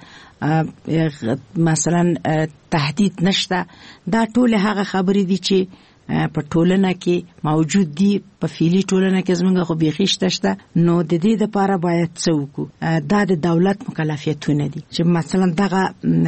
مثلا تهدید نشته. دا ټول هغه خبرې دي چې په ټولنه کې موجود دي. په فعلی ټولنه کې زمونږ خو بیخیشته شته. نو د دې لپاره باید څه وکړو؟ دا د دولت مکلفیتونه دي چې مثلا دغه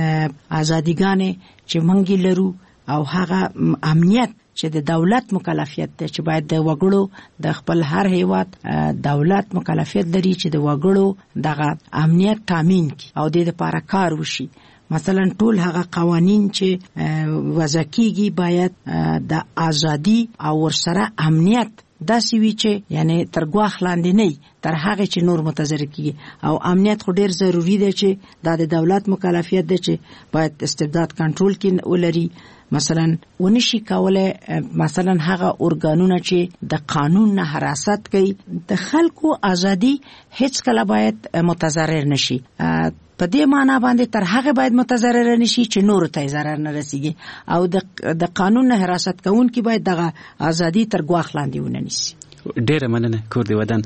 ازادیګانې چې مونږ لرو او هغه امنیت چې د دولت مکلفیت ده چې باید د وګړو د خپل هر هیواد دولت مکلفیت لري چې د وګړو دغه امنیت تامین کړي او د دې لپاره کار وشي. مثلا ټول هغه قوانین چې وضع کیږي باید د ازادي او ورسره امنیت داسې وي چې یعنی تر ګواښ لاندې نه تر هغه چې نور متضرر کیږي. او امنیت خو ډیر ضروری دی چې د دولت مکلفیت ده چې باید استبداد کنټرول کړي ولري. مثلا ونشي کولای مثلا هغه ارګانونه چې د قانون نه حراست کوي، د خلکو ازادي هیڅ کله باید متضرر نشي. په دې معنی باندې تر هغه باید متضرر نشي چې نور ته ضرر نه رسیږي او د قانون نه حراست کوونکي باید دغه ازادي تر ګواښ لاندې ونه نیسي. ډیره مننه کور دی ودان.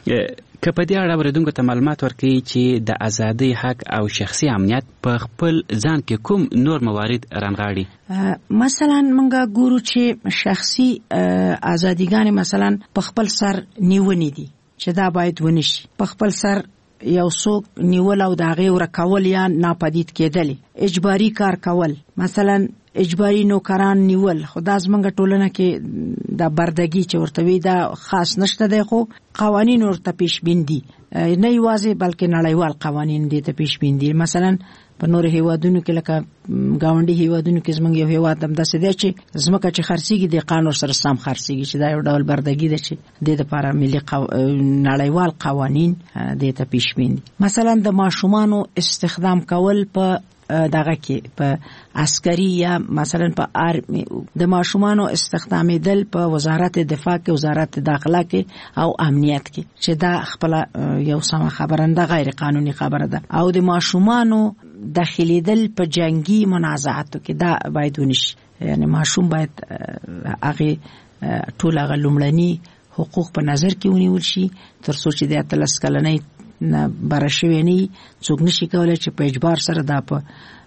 که په دې اړه اوریدونکو ته معلومات ورکړي چې د ازادۍ حق او شخصي امنیت په خپل ځان کې کوم نور موارد رانغاړي. مثلا موږ ګورو چې شخصي ازادیګانې مثلا په خپل سر نیونې دي چې دا باید ونشي. په خپل سر یو څوک نیول او د هغې ورکول یا ناپدید کېدل، اجباري کار کول، مثلا اجباري نوکران نیول. خو دا زمونږ ټولنه کې د بردګي چې ورته وي دا خاص نشته دی، خو قوانین ورته پیشبین دي، نه یوازې بلکې نړیوال قوانین دي ته پیشبین دي. مثلا په نور هیوادونو کې لکه گاونډي هیوادونو کې زمونږ یو هیواد هم داسې دی چې ځمکه چې خرڅېږي د قانون سره سم خرڅېږي چې دا یو ډول بردګي ده چې د لپاره ملي نړیوال قوانین دې ته پیشبین دي. مثلا د ماشومانو استخدام کول په دغه کې په عسکري یا مثلا په آرمي، د ماشومانو استخدامیدل په وزارت دفاع کې، وزارت داخله کې او امنیت کې چې دا خپل یو سم خبره نه غیر قانوني خبره ده. او د ماشومانو داخليدل په جنگي منازعاتو کې دا باید ونشي. یعنی ماشوم باید هغه ټول هغه لومړني حقوق په نظر کې ونیول شي تر څو چې د 13 کلنۍ نه برشوي نه څوک نشي کولای چې په اجبار سره دا په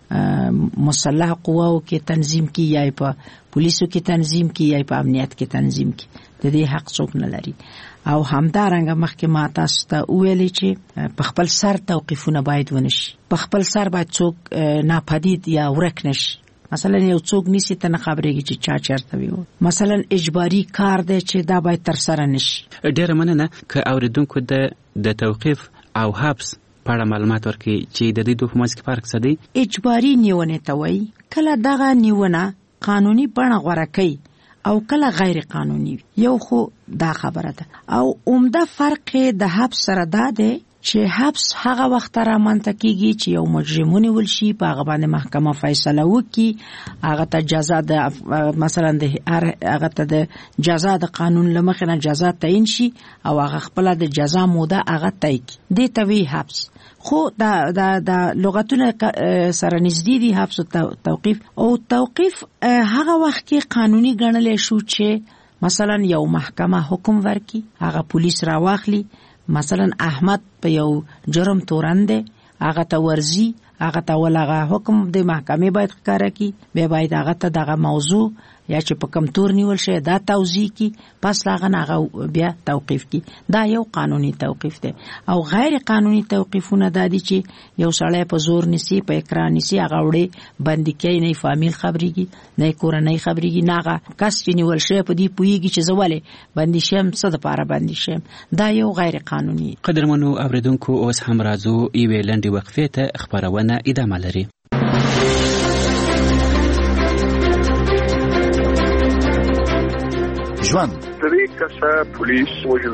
مسلح قواو کې تنظیم کی یا په پولیسو کې تنظیم کی یا په امنیت کې تنظیم کی. د دې حق څوک نه لري. او همدارنګه مخکې ما تاسو ته ویلي چې په خپل سر توقیفونه باید ونشي، په خپل سر باید څوک ناپدید یا ورک نشي. مثلا یو څوک نسی ته نه خبرېږي چې چا چرته وي. مثلا اجباري کار دی چې دا باید تر سره نشي. ډیره مننه که اوریدونکو د توقیف او حبس په اړه معلومات ورکړي چې د دې دوه په منځ کې فرق څه دی. اجباري نیونې ته وایي کله دغه نیونه قانوني بڼه غوره کوي او کله غیر قانوني. یو خو دا خبره ده. او عمده فرق د حبس سره دا دی چې حبس هغه وخت را منطقيږي چې یو مجرمونه ولشي په هغه باندې محکمه فیصله وکړي، هغه ته جزا د مثلا د هغه ته د جزا د قانون لمخې نه جزا تعیین شي او هغه خپل د جزا موده هغه طی کړي. دې ته وی حبس. خو دا لغتونه سره نږدې دي حبس او توقیف. او توقیف هغه وخت کې قانوني ګڼل شو چې مثلا یو محکمه حکم ورکړي، هغه پولیس را واخلي، مثلا احمد په یو جرم تورنده هغه ته ورزي، هغه ته ولغه حکم د محکمې باید ښکاره کی، به باید هغه ته دغه موضوع یا چې په کم تور نیول شي دا توضیح کی پس لاغه هغه بیا توقیف کی. دا یو قانوني توقیف دی. او غیر قانوني توقیفونه دا دي چې یو سړی په زور نسی په اکراه نسی هغه وړي باندې کوي نه فامیل خبريږي نه کورنۍ خبريږي نه هغه کس چې نیول شي په دې پویږي چې زواله باندې شم څه د پاره باندې شم. دا یو غیر قانوني. قدرمنو اوریدونکو اوس هم راځو یوې لنډې وقفې ته خبرونه ادامه لري. ژوند پولیس وژل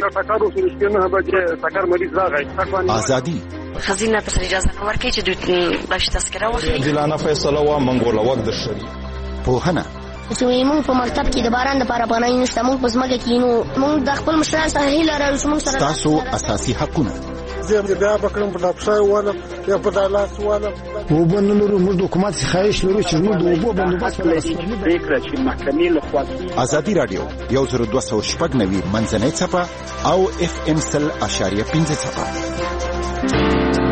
شوی ازادي خزینه په اجازه نه ورکړي چې دوی باش تذکره واخلي. عادلانه فیصله وا منګول وخت د شری پوهنه موږ په مکتب کې د باران لپاره پناه نشته. موږ په ځمکه کې نو موږ د خپل مشرانو سره هیله لرو چې موږ سره تاسو اساسي حقونه زه بیا بکرم په لپشای والا یا په دالاس والا وبنلو موږ د حکومت خواهش لرو چې موږ د اوبو بندوبست فکر چې محکمې له خوا ازادي رادیو 10290 منځنۍ صفه او FM 100.5 صفه.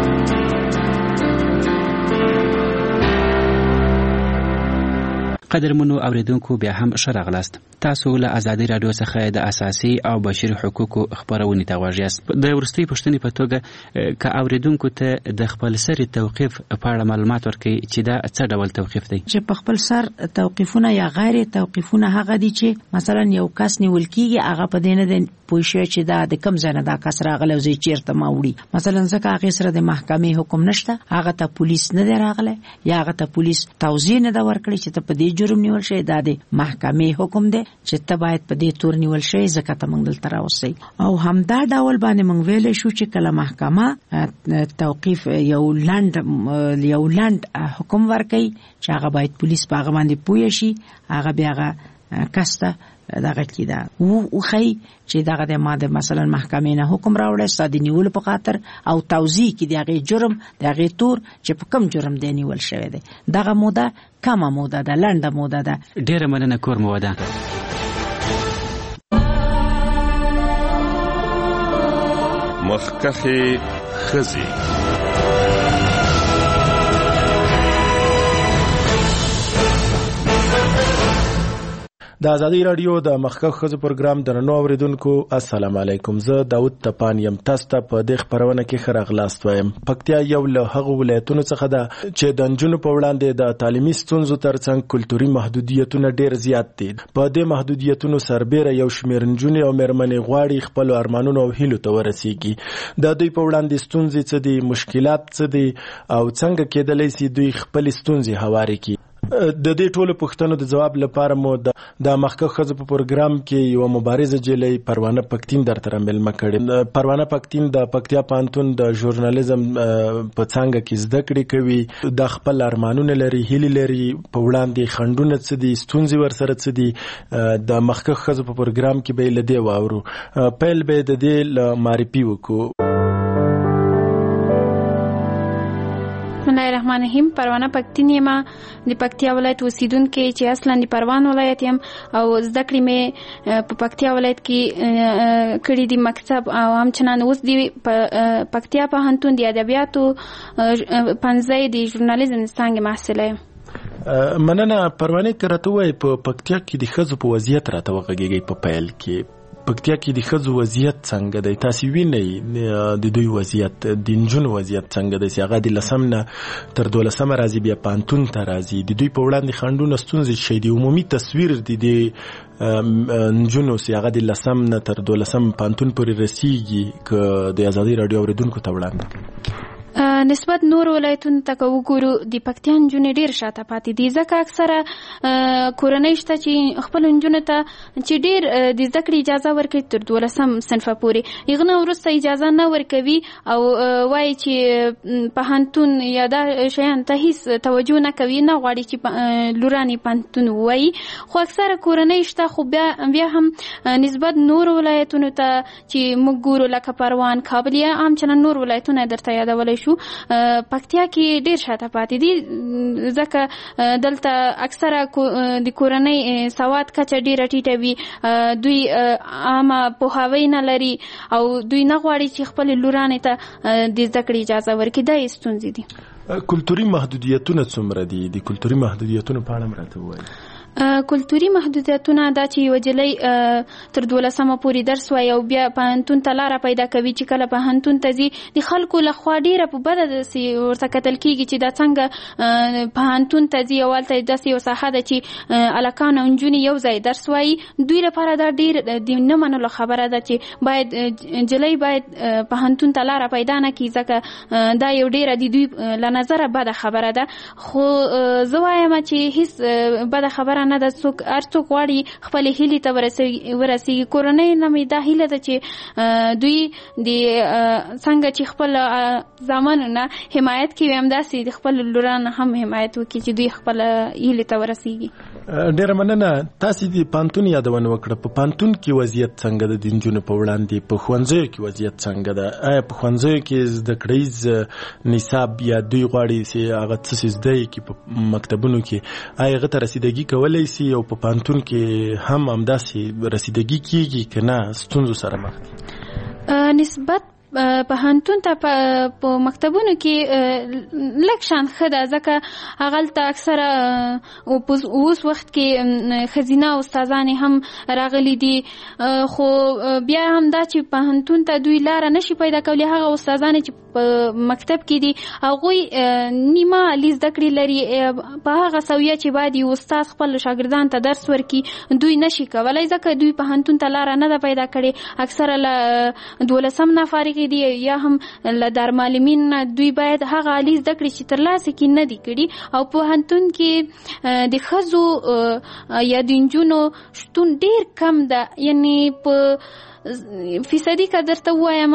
قدرمنو اوریدونکو بیا هم ښه راغلاست. تاسو له ازادي رادیو څخه د اساسي او بشري حقوقو خبرونه ته غواړئ. د ورستي پښتنې په توګه ک اوریدونکو ته د خپل سر توقيف په اړه معلومات ورکړي چې دا څه ډول توقيف دی. چې په خپل سر توقيفونه یا غیر توقيفونه هغه دي چې مثلا یو کس نیول کیږي هغه په دینه د پوښښ چې دا د کم ځای نه دا کس راغلی او زی چیرته ماوړي مثلا ځکه هغه سره د محکمې حکم نشته هغه ته پولیس نه دی راغلی یا هغه ته پولیس توضیح نه دا ورکړي چې ته په دې جرم نیول شوی دا د محکمې حکم دی چې ته باید په دې تور نیول شوی ځکه ته موږ دلته راوسی. او همدا ډول باندې موږ ویل شو چې کله محکمه توقیف یو لند حکم ورکړي چې هغه باید پولیس په هغه باندې پوه شي هغه بیا هغه کسته دغه کیدا او خی چې دغه د ماده مثلا محکمې نه حکم راوړی ساده نیول په خاطر او توضیح کې دغه جرم دغه تور چې په کم جرم دی نیول شوی دی دغه موده کمه موده ده لنډه موده ده. ډیره مننه کور موده. مخکخي خزي د ازادي رادیو د مخکخ خزو پروګرام درنو اوریدونکو السلام علیکم. زه داود تپان یم. تاسو ته په دې خبرونه کې خراغلاست وایم. پکتیا یو له هغه ولایتونو څخه ده چې د نجونو په وړاندې د تعلیمي ستونزو ترڅنګ کلتوري محدودیتونه ډیر زیات دي. په دې محدودیتونو سربېره یو شمېر نجونې او مېرمنې غواړي خپل ارمانونو او هیلو ته ورسیږي. د دوی په وړاندې ستونزې څه دي، مشکلات څه دي او څنګه کېدلی سي دوی خپل ستونزې هواري کړي. د دې ټولو پوښتنو د جواب لپاره مو د مخکخ خزو په پروګرام کې یو مبارزه جلې پروانه پکتین درته ملمه کړې. پروانه پکتین د پکتیا پانتون د ژورنالیزم په څنګه کې زده کړې کوي، د خپل ارمانونه لري، هیلې لري، په وړاندې خنډونه څه دي، ستونزې ورسره څه دي. د مخکخ خزو په پروګرام کې به لدی واورو. پیل به د دې معرفي وکړو. بسم الله الرحمن الرحیم. پروانه پکتین یم، د پکتیا ولایت اوسیدونکې چې اصلا د پروان ولایت یم او زده کړې مې په پکتیا ولایت کې کړي دي مکتب او همچنان اوس د پکتیا پوهنتون د ادبیاتو پنځه د ژورنالیزم څانګې محصله یم. مننه. پروانه کرته وای په پکتیا کې د ښځو په وضعیت راته وغږیږي. په پیل کې پکتیا کې د ښځو وضعیت څنګه دی؟ تاسو وینئ د دوی وضعیت، د نجونو وضعیت څنګه دی چې هغه د 10 نه تر 12 راځي بیا پانتون ته راځي. د دوی په وړاندې خنډونه ستونزې شي. د عمومي تصویر د نجونو چې هغه د 10 نه تر 12 پانتون پورې رسیږي که د ازادي رادیو اوریدونکو ته وړاندې نسبت نور ولایتونو ته وګورو د پکتیا نجونې ډیر شاته پاتې دي ځکه اکثره کورنۍ شته چې خپل نجونو ته چې ډیر د زده کړې اجازه ورکړي تر 12 صنف پورې یغنه ورسته اجازه نه ورکوي او وایي چې پوهنتون یا دا شیان ته هیڅ توجه نه کوي، نه غواړي چې لورانې پوهنتون وایي. خو اکثره کورنۍ شته خو بیا هم نسبت نور ولایتونو ته چې موږ ګورو لکه پروان، کابل یا همچنان نور ولایتونه درته یادولی شو پکتیا کې ډیر شاته پاتې دي ځکه دلته اکثره د کورنۍ سواد کچه ډیره ټیټه وي، دوی عامه پوهاوی نه لري او دوی نه غواړي چې خپل لورانې ته د زده کړې اجازه ورکړي. دا ستونزې دي. کلتوري محدودیتونه څومره دي؟ د کلتوري محدودیتونو په اړه راته وایي. کلتوري محدودیتونه دا چې یو جلۍ تر 12مه پورې درس وایي او بیا پوهنتون ته لاره پیدا کوي چې کله پوهنتون ته ځي د خلکو لخوا ډیره په بده داسې ورته کتل کېږي چې دا څنګه پوهنتون ته ځي او هلته داسې یو ساحه ده چې هلکان او نجونې یو ځای درس وایي. دوی لپاره دا ډیر د نه منلو خبره ده چې باید جلۍ باید پوهنتون ته لاره پیدا نه کړي ځکه دا یو ډیره د دوی له نظره بده خبره ده. خو زه وایم چې هیڅ بده خبره نه ده. هر څوک غواړي خپل هیلې ته ورسیږي. کورنۍ نه مې دا هیله ده چې دوی د څنګه چې خپل زامنو نه حمایت کوي همداسې د خپل لورانو هم حمایت وکړي چې دوی خپل هیلې ته ورسیږي. ډیره مننه. تاسې د پوهنتون یادونه وکړه. په پوهنتون کې وضعیت څنګه ده د نجونو په وړاندې؟ په ښوونځیو کې وضعیت څنګه ده؟ آیا په ښوونځیو کې زده کړیز نصاب یا دوی غواړي چې هغه څه زده کړي په مکتبونو کې آیا هغه ته رسیدګي کولی شي او په پوهنتون کې هم همداسې رسیدګي کیږي که نه ستونزو سره مخ دي؟ نسبت پوهنتون ته په مکتبونو کې لږ شان ښه ده ځکه هغلته اکثره اوس وخت کې ښځینه استادانې هم راغلي دي. خو بیا هم دا چې پوهنتون ته دوی لاره نشي پیدا کولی. هغه استادانې چې په مکتب کې دي هغوی نیمه عالي زده کړې لري په هغه سویه چې باید یو استاد خپل شاګردانو ته درس ورکړي دوی نشي کولی ځکه دوی پوهنتون ته لاره نه ده پیدا کړې. اکثره له 12 نه فارغ دي یا هم له دارالمعلمین دوی باید هغه عالي زده کړې چې ترلاسه کړي نه دي کړي. او پوهنتون کې د ښځو یا د نجونو شتون ډیر کم ده. یعنی په فیصدي که درته ووایم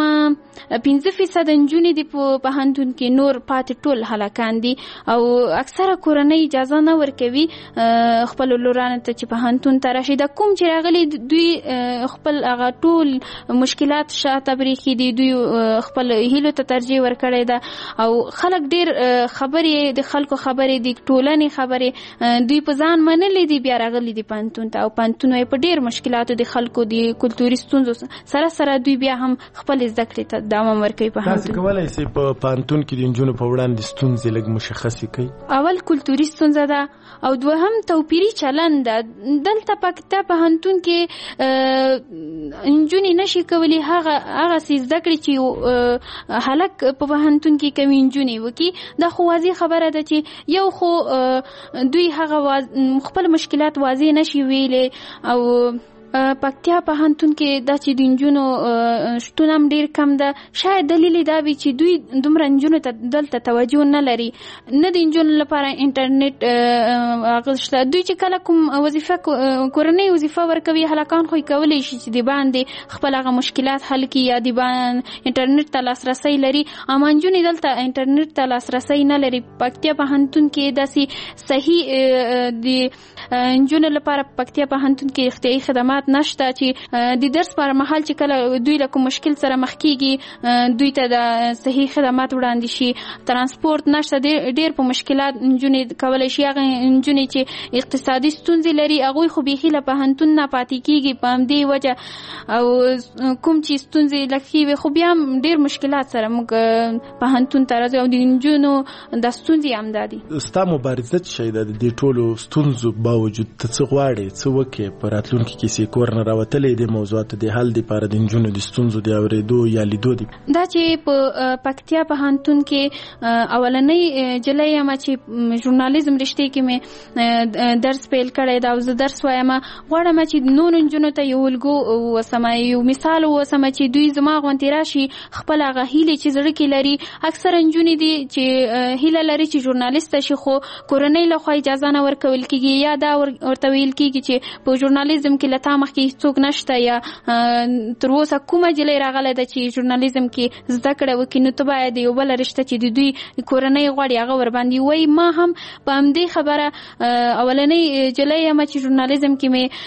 5% نجونې دي په پوهنتون کې، نور پاتې ټول هلکان دي. او اکثره کورنۍ اجازه نه ورکوي خپلو لورانو ته چې پوهنتون ته راشي. د کوم چې راغلي دوی خپل هغه ټول مشکلات شاته پرېښي دي، دوی خپل هیلو ته ترجیح ورکړې ده. او خلک ډیر خبرې د خلکو خبرې د ټولنې خبرې دوی په ځان منلې دي بیا راغلي دي پوهنتون ته. او پوهنتون په ډیر مشکلاتو د خلکو د کلتوري ستونزو سره دوی بیا هم خپل زده کړې ته دوام ورکوي. تاسو کولای شئ په پوهنتون کې د نجونو په وړاندې ستونزې لږ مشخصې کړئ؟ اول کلتوري ستونزه ده او دوهم توپیري چلند ده. دلته پوهنتون کې نجونې نشي کولی هغه څه زده کړي چې هلک په پوهنتون کې کوي نجونې وکړي. دا خو واضح خبره ده چې یو خو دوی هغه خپل مشکلات واضح نشي ویلی. او پکتیا پوهنتون کې دا چې د نجونو شتون هم ډیر کم ده. شاید دلیل دا وي چې دوی دومره نجونو ته دلته توجه نه لري، نه د نجونو لپاره انټرنیټ هغه شته. دوی چې کله کوم وظیفه کورنۍ وظیفه ورکوي هلکان خو کولی شي چې د باندې خپل هغه مشکلات حل کړي یا د باندې انټرنیټ ته لاسرسی لري. اما نجونې دلته انټرنیټ ته لاسرسی نه لري. پکتیا پوهنتون کې داسې صحیح د نجونو لپاره پکتیا پوهنتون کې اختیاري خدمات نشته چې د درس پر مهال چې کله دوی له کوم مشکل سره مخ کیږي دوی ته د صحیح خدمات وړاندې شي. ترانسپورت نشته، ډیر په مشکلات نجونې کولی شي. هغه نجونې چې اقتصادي ستونزې لري هغوی خو بیخي له پوهنتون نه پاتې کیږي په همدې وجه. او کوم چې ستونزې لږ وي خو بیا هم ډیر مشکلات سره موږ پوهنتون ته راځو. او د نجونو د ستونزې همدا دي. ستا مبارزه څه شی ده؟ د دې ټولو ستونزو باوجود ته څه غواړې، څه وکړې په راتلونکي کې کور نه راوتلې د موضوعاتو د حل لپاره د نجونو د ستونزو د اورېدو یا لیدو دي؟ دا چې په پکتیا پوهنتون کې اولنۍ جلۍ یم چې ژورنالیزم رشتې کې مې درس پیل کړی دا او زه درس وایم. غواړم چې نورو نجونو ته یو الګو وسم، یو مثال وسم چې دوی زما غوندې راشي خپل هغه هیلې چې زړه کې لري. اکثره نجونې دي چې هیله لري چې ژورنالیسته شي خو کورنۍ لخوا اجازه نه ورکول کېږي یا دا ورته ویل کېږي چې په ژورنالیزم کې له تا مخکې څوک نشته یا تر اوسه کومه جلۍ راغلی ده چې ژورنالیزم کې زده کړه وکړي نو ته باید یو بله رشته چې د دوی کورنۍ غواړي هغه ورباندې وایي. ما هم په همدې خبره اولنۍ جلۍ یم چې ژورنالیزم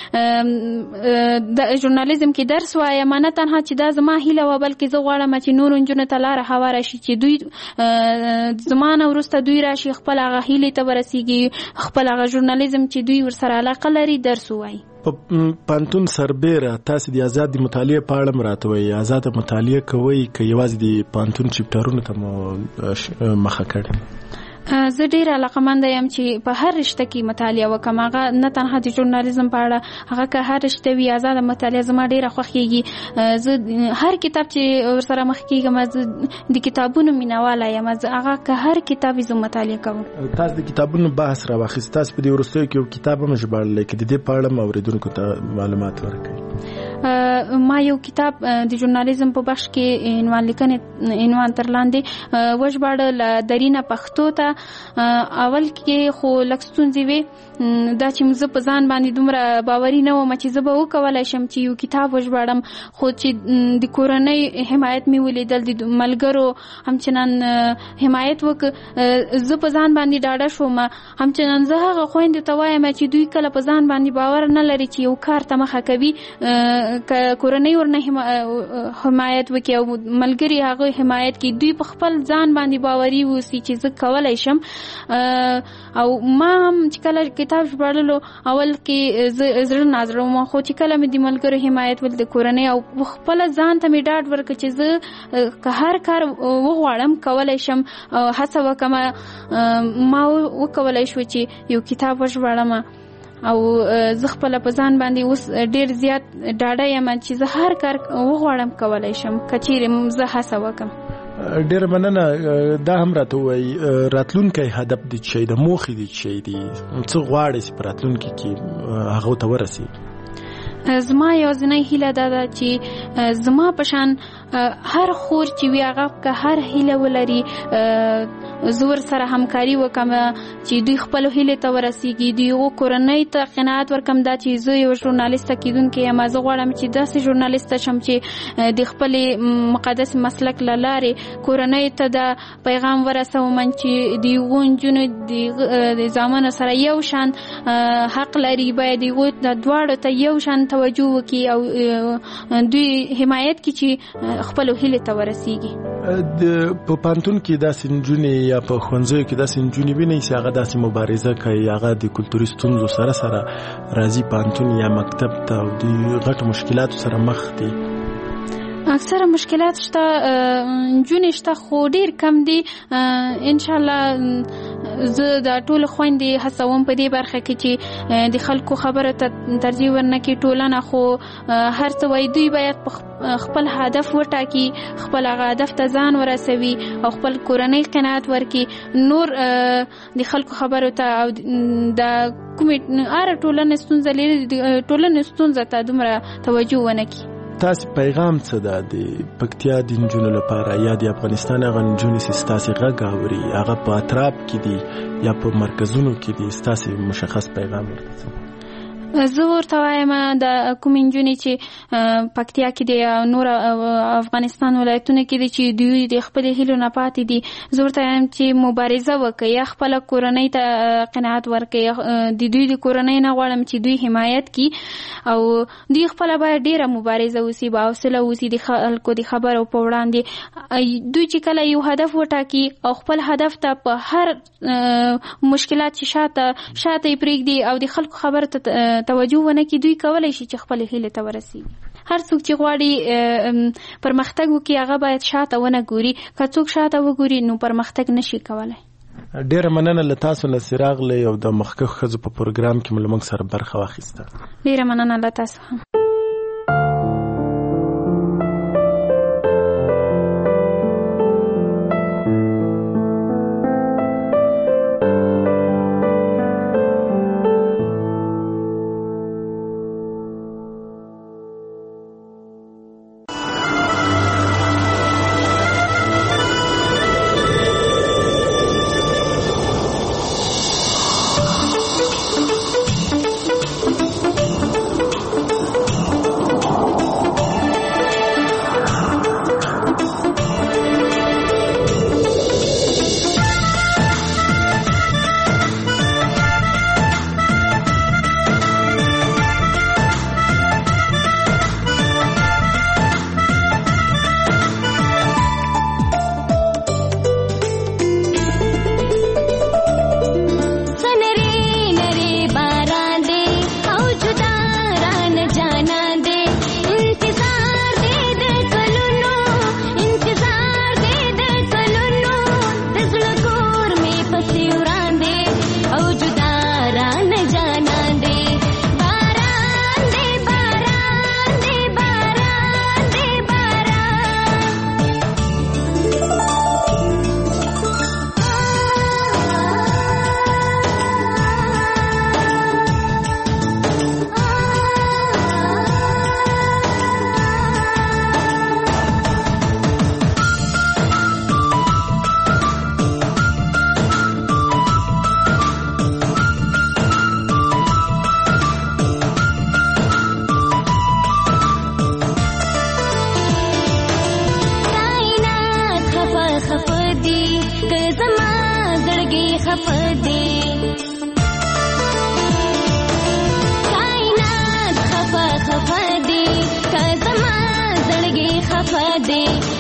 کې درس وایم. نه تنها چې دا زما هیله وه بلکې زه غواړم چې نورو نجونو ته لاره هواره شي چې دوی زما نه وروسته دوی راشي خپل هغه هیلې ته ورسیږي، خپل هغه ژورنالیزم چې دوی ورسره علاقه لري درس ووایي. په پوهنتون سربیره تاسو د آزاد مطالعې په اړه راته وایي. آزاده مطالعه کوئ که یوازې د پوهنتون چپټرونو ته مو مخه کړې؟ زه ډېره علاقمنده یم چې په هر رشته کې مطالعه وکړم. هغه نه تنها د ژورنالیزم په اړه، هغه که هر رشته وي ازاده مطالعه زما ډېره خوښېږي. زه هر کتاب چې ورسره مخ کېږم زه د کتابونو مینهواله یم. هغه که هر کتاب زه مطالعه کوم. تاسو د کتابونو بحث راواخیست، تاسو په دې وروستیو کې یو کتاب هم ژباړلی که د دې په اړه اوریدونکو ته معلومات ورکړئ. ما یو کتاب د ژورنالیزم په بخش کې عنوان لیکنې عنوان تر لاندې وژباړه درینه پښتو ته. اول کې خو لږ ستونزې وې، دا چې زه په ځان باندې دومره باوري نه وم چې زه به وکولی شم چې یو کتاب وژباړم. خو چې د کورنۍ حمایت مې ولیدل، د ملګرو همچنان حمایت وکړ، زه په ځان باندې ډاډه شوم. همچنان زه هغه خویندو ته وایم چې دوی کله په ځان باندې باور نه لري چې یو کار ته مخه کوي، که کورنۍ ورنه حمایت وکړي او ملګري هغه حمایت کړي، دوی په خپل ځان باندې باوري اوسي چې زه کولی شم. او ما هم چې کله کتاب ژباړلو اول کې زړه نازړه وم، خو چې کله مې د ملګرو حمایت ول، د کورنۍ او خپل ځان ته مې ډاډ ورکړ چې زه که هر کار وغواړم کولی شم او هڅه وکړم. ما وکولی شو چې یو کتاب وژباړم او زه خپل په ځان باندې اوس ډیر زیات ډاډه یم چې زه هر کار وغواړم کولی شم که چیرې زه هڅه وکړم. ډیر مننه. دا هم راته وایي راتلونکی هدف دې څه دی، موخې دې څه دي، څه غواړې چې په راتلونکي کې هغو ته ورسېږي؟ زما یوازینۍ هیله دا ده چې زما په شان هر خور چې وي هغه که هر هیله ولري زه ورسره همکاري وکړم چې دوی خپلو هیلې ته ورسېږي، دوی هغو کورنۍ ته قناعت ورکړم دا چې زه یو ژورنالیسته کېدونکی یم. زه غواړم چې داسې ژورنالیسته شم چې د خپلې مقدس مسلک له لارې کورنۍ ته دا پیغام ورسوم چې د هغو نجونو د زامنو سره یو شان حق لري، باید هغوی دواړو ته یو شان توجه وکړي او دوی حمایت کړي چې خپلو هیلې ته ورسېږي. په پانتون کې داسې نجونې یا په ښوونځیو کې داسې نجونې وینئ چې هغه داسې مبارزه کوي، هغه د کلتوري ستونزو سره سره راځي پانتون یا مکتب ته او د غټو مشکلاتو سره مخ دي؟ اکثره مشکلات شته، نجونې شته خو ډیر کم دي. انشاءالله زه د ټولو خویندې هڅوم په دې برخه کې چې د خلکو خبرو ته ترجیح ورنکړي. ټولنه خو هر څه وایي، دوی باید خپل هدف وټاکي، خپل هغه هدف ته ځان ورسوي او خپل کورنۍ قناعت ورکړي. نور د خلکو خبرو ته او د کومې هر ټولنې ستونزه لري، ټولنې ستونزه ته دومره توجه ونه کړي. تاسو پیغام څه ده د پکتیا د نجونو لپاره یا د افغانستان هغه نجونې چې ستاسو غږ اوري، هغه په اطراف کې دي یا په مرکزونو کې دي، ستاسو مشخص پیغام ورته؟ زه ورته وایم د کومې نجونې چې پکتیا کې دي او نور افغانستان ولایتونه کې دي چې دوی د خپلې هیلو نه پاتې دي، زه ورته وایم چې مبارزه وکړي، یا خپله کورنۍ ته قناعت ورکړي. د دوی د کورنۍ نه غواړم چې دوی حمایت کړي او دوی خپله باید ډېره مبارزه وسي، باحوصله وسي د خلکو د خبرو په وړاندې. دوی چې کله یو هدف وټاکي او خپل هدف ته په هر مشکلات چې شاته یې پرېږدي او د خلکو خبرو ته توجه ونه کړي، دوی کولی شي چې خپلې هیلې ته ورسېږي. هر څوک چې غواړي پرمختګ وکړي هغه باید شاته ونه ګوري، که څوک شاته وګوري نو پرمختګ نشي کولی. ډیره مننه له تاسو نه راغلی او د مخکښ ښځو په پروګرام کې مو له موږ سره برخه واخیسته. ډیره مننه له تاسو هم. خفه دی کائنات خفه خفه دی که زما زړګي خفه دی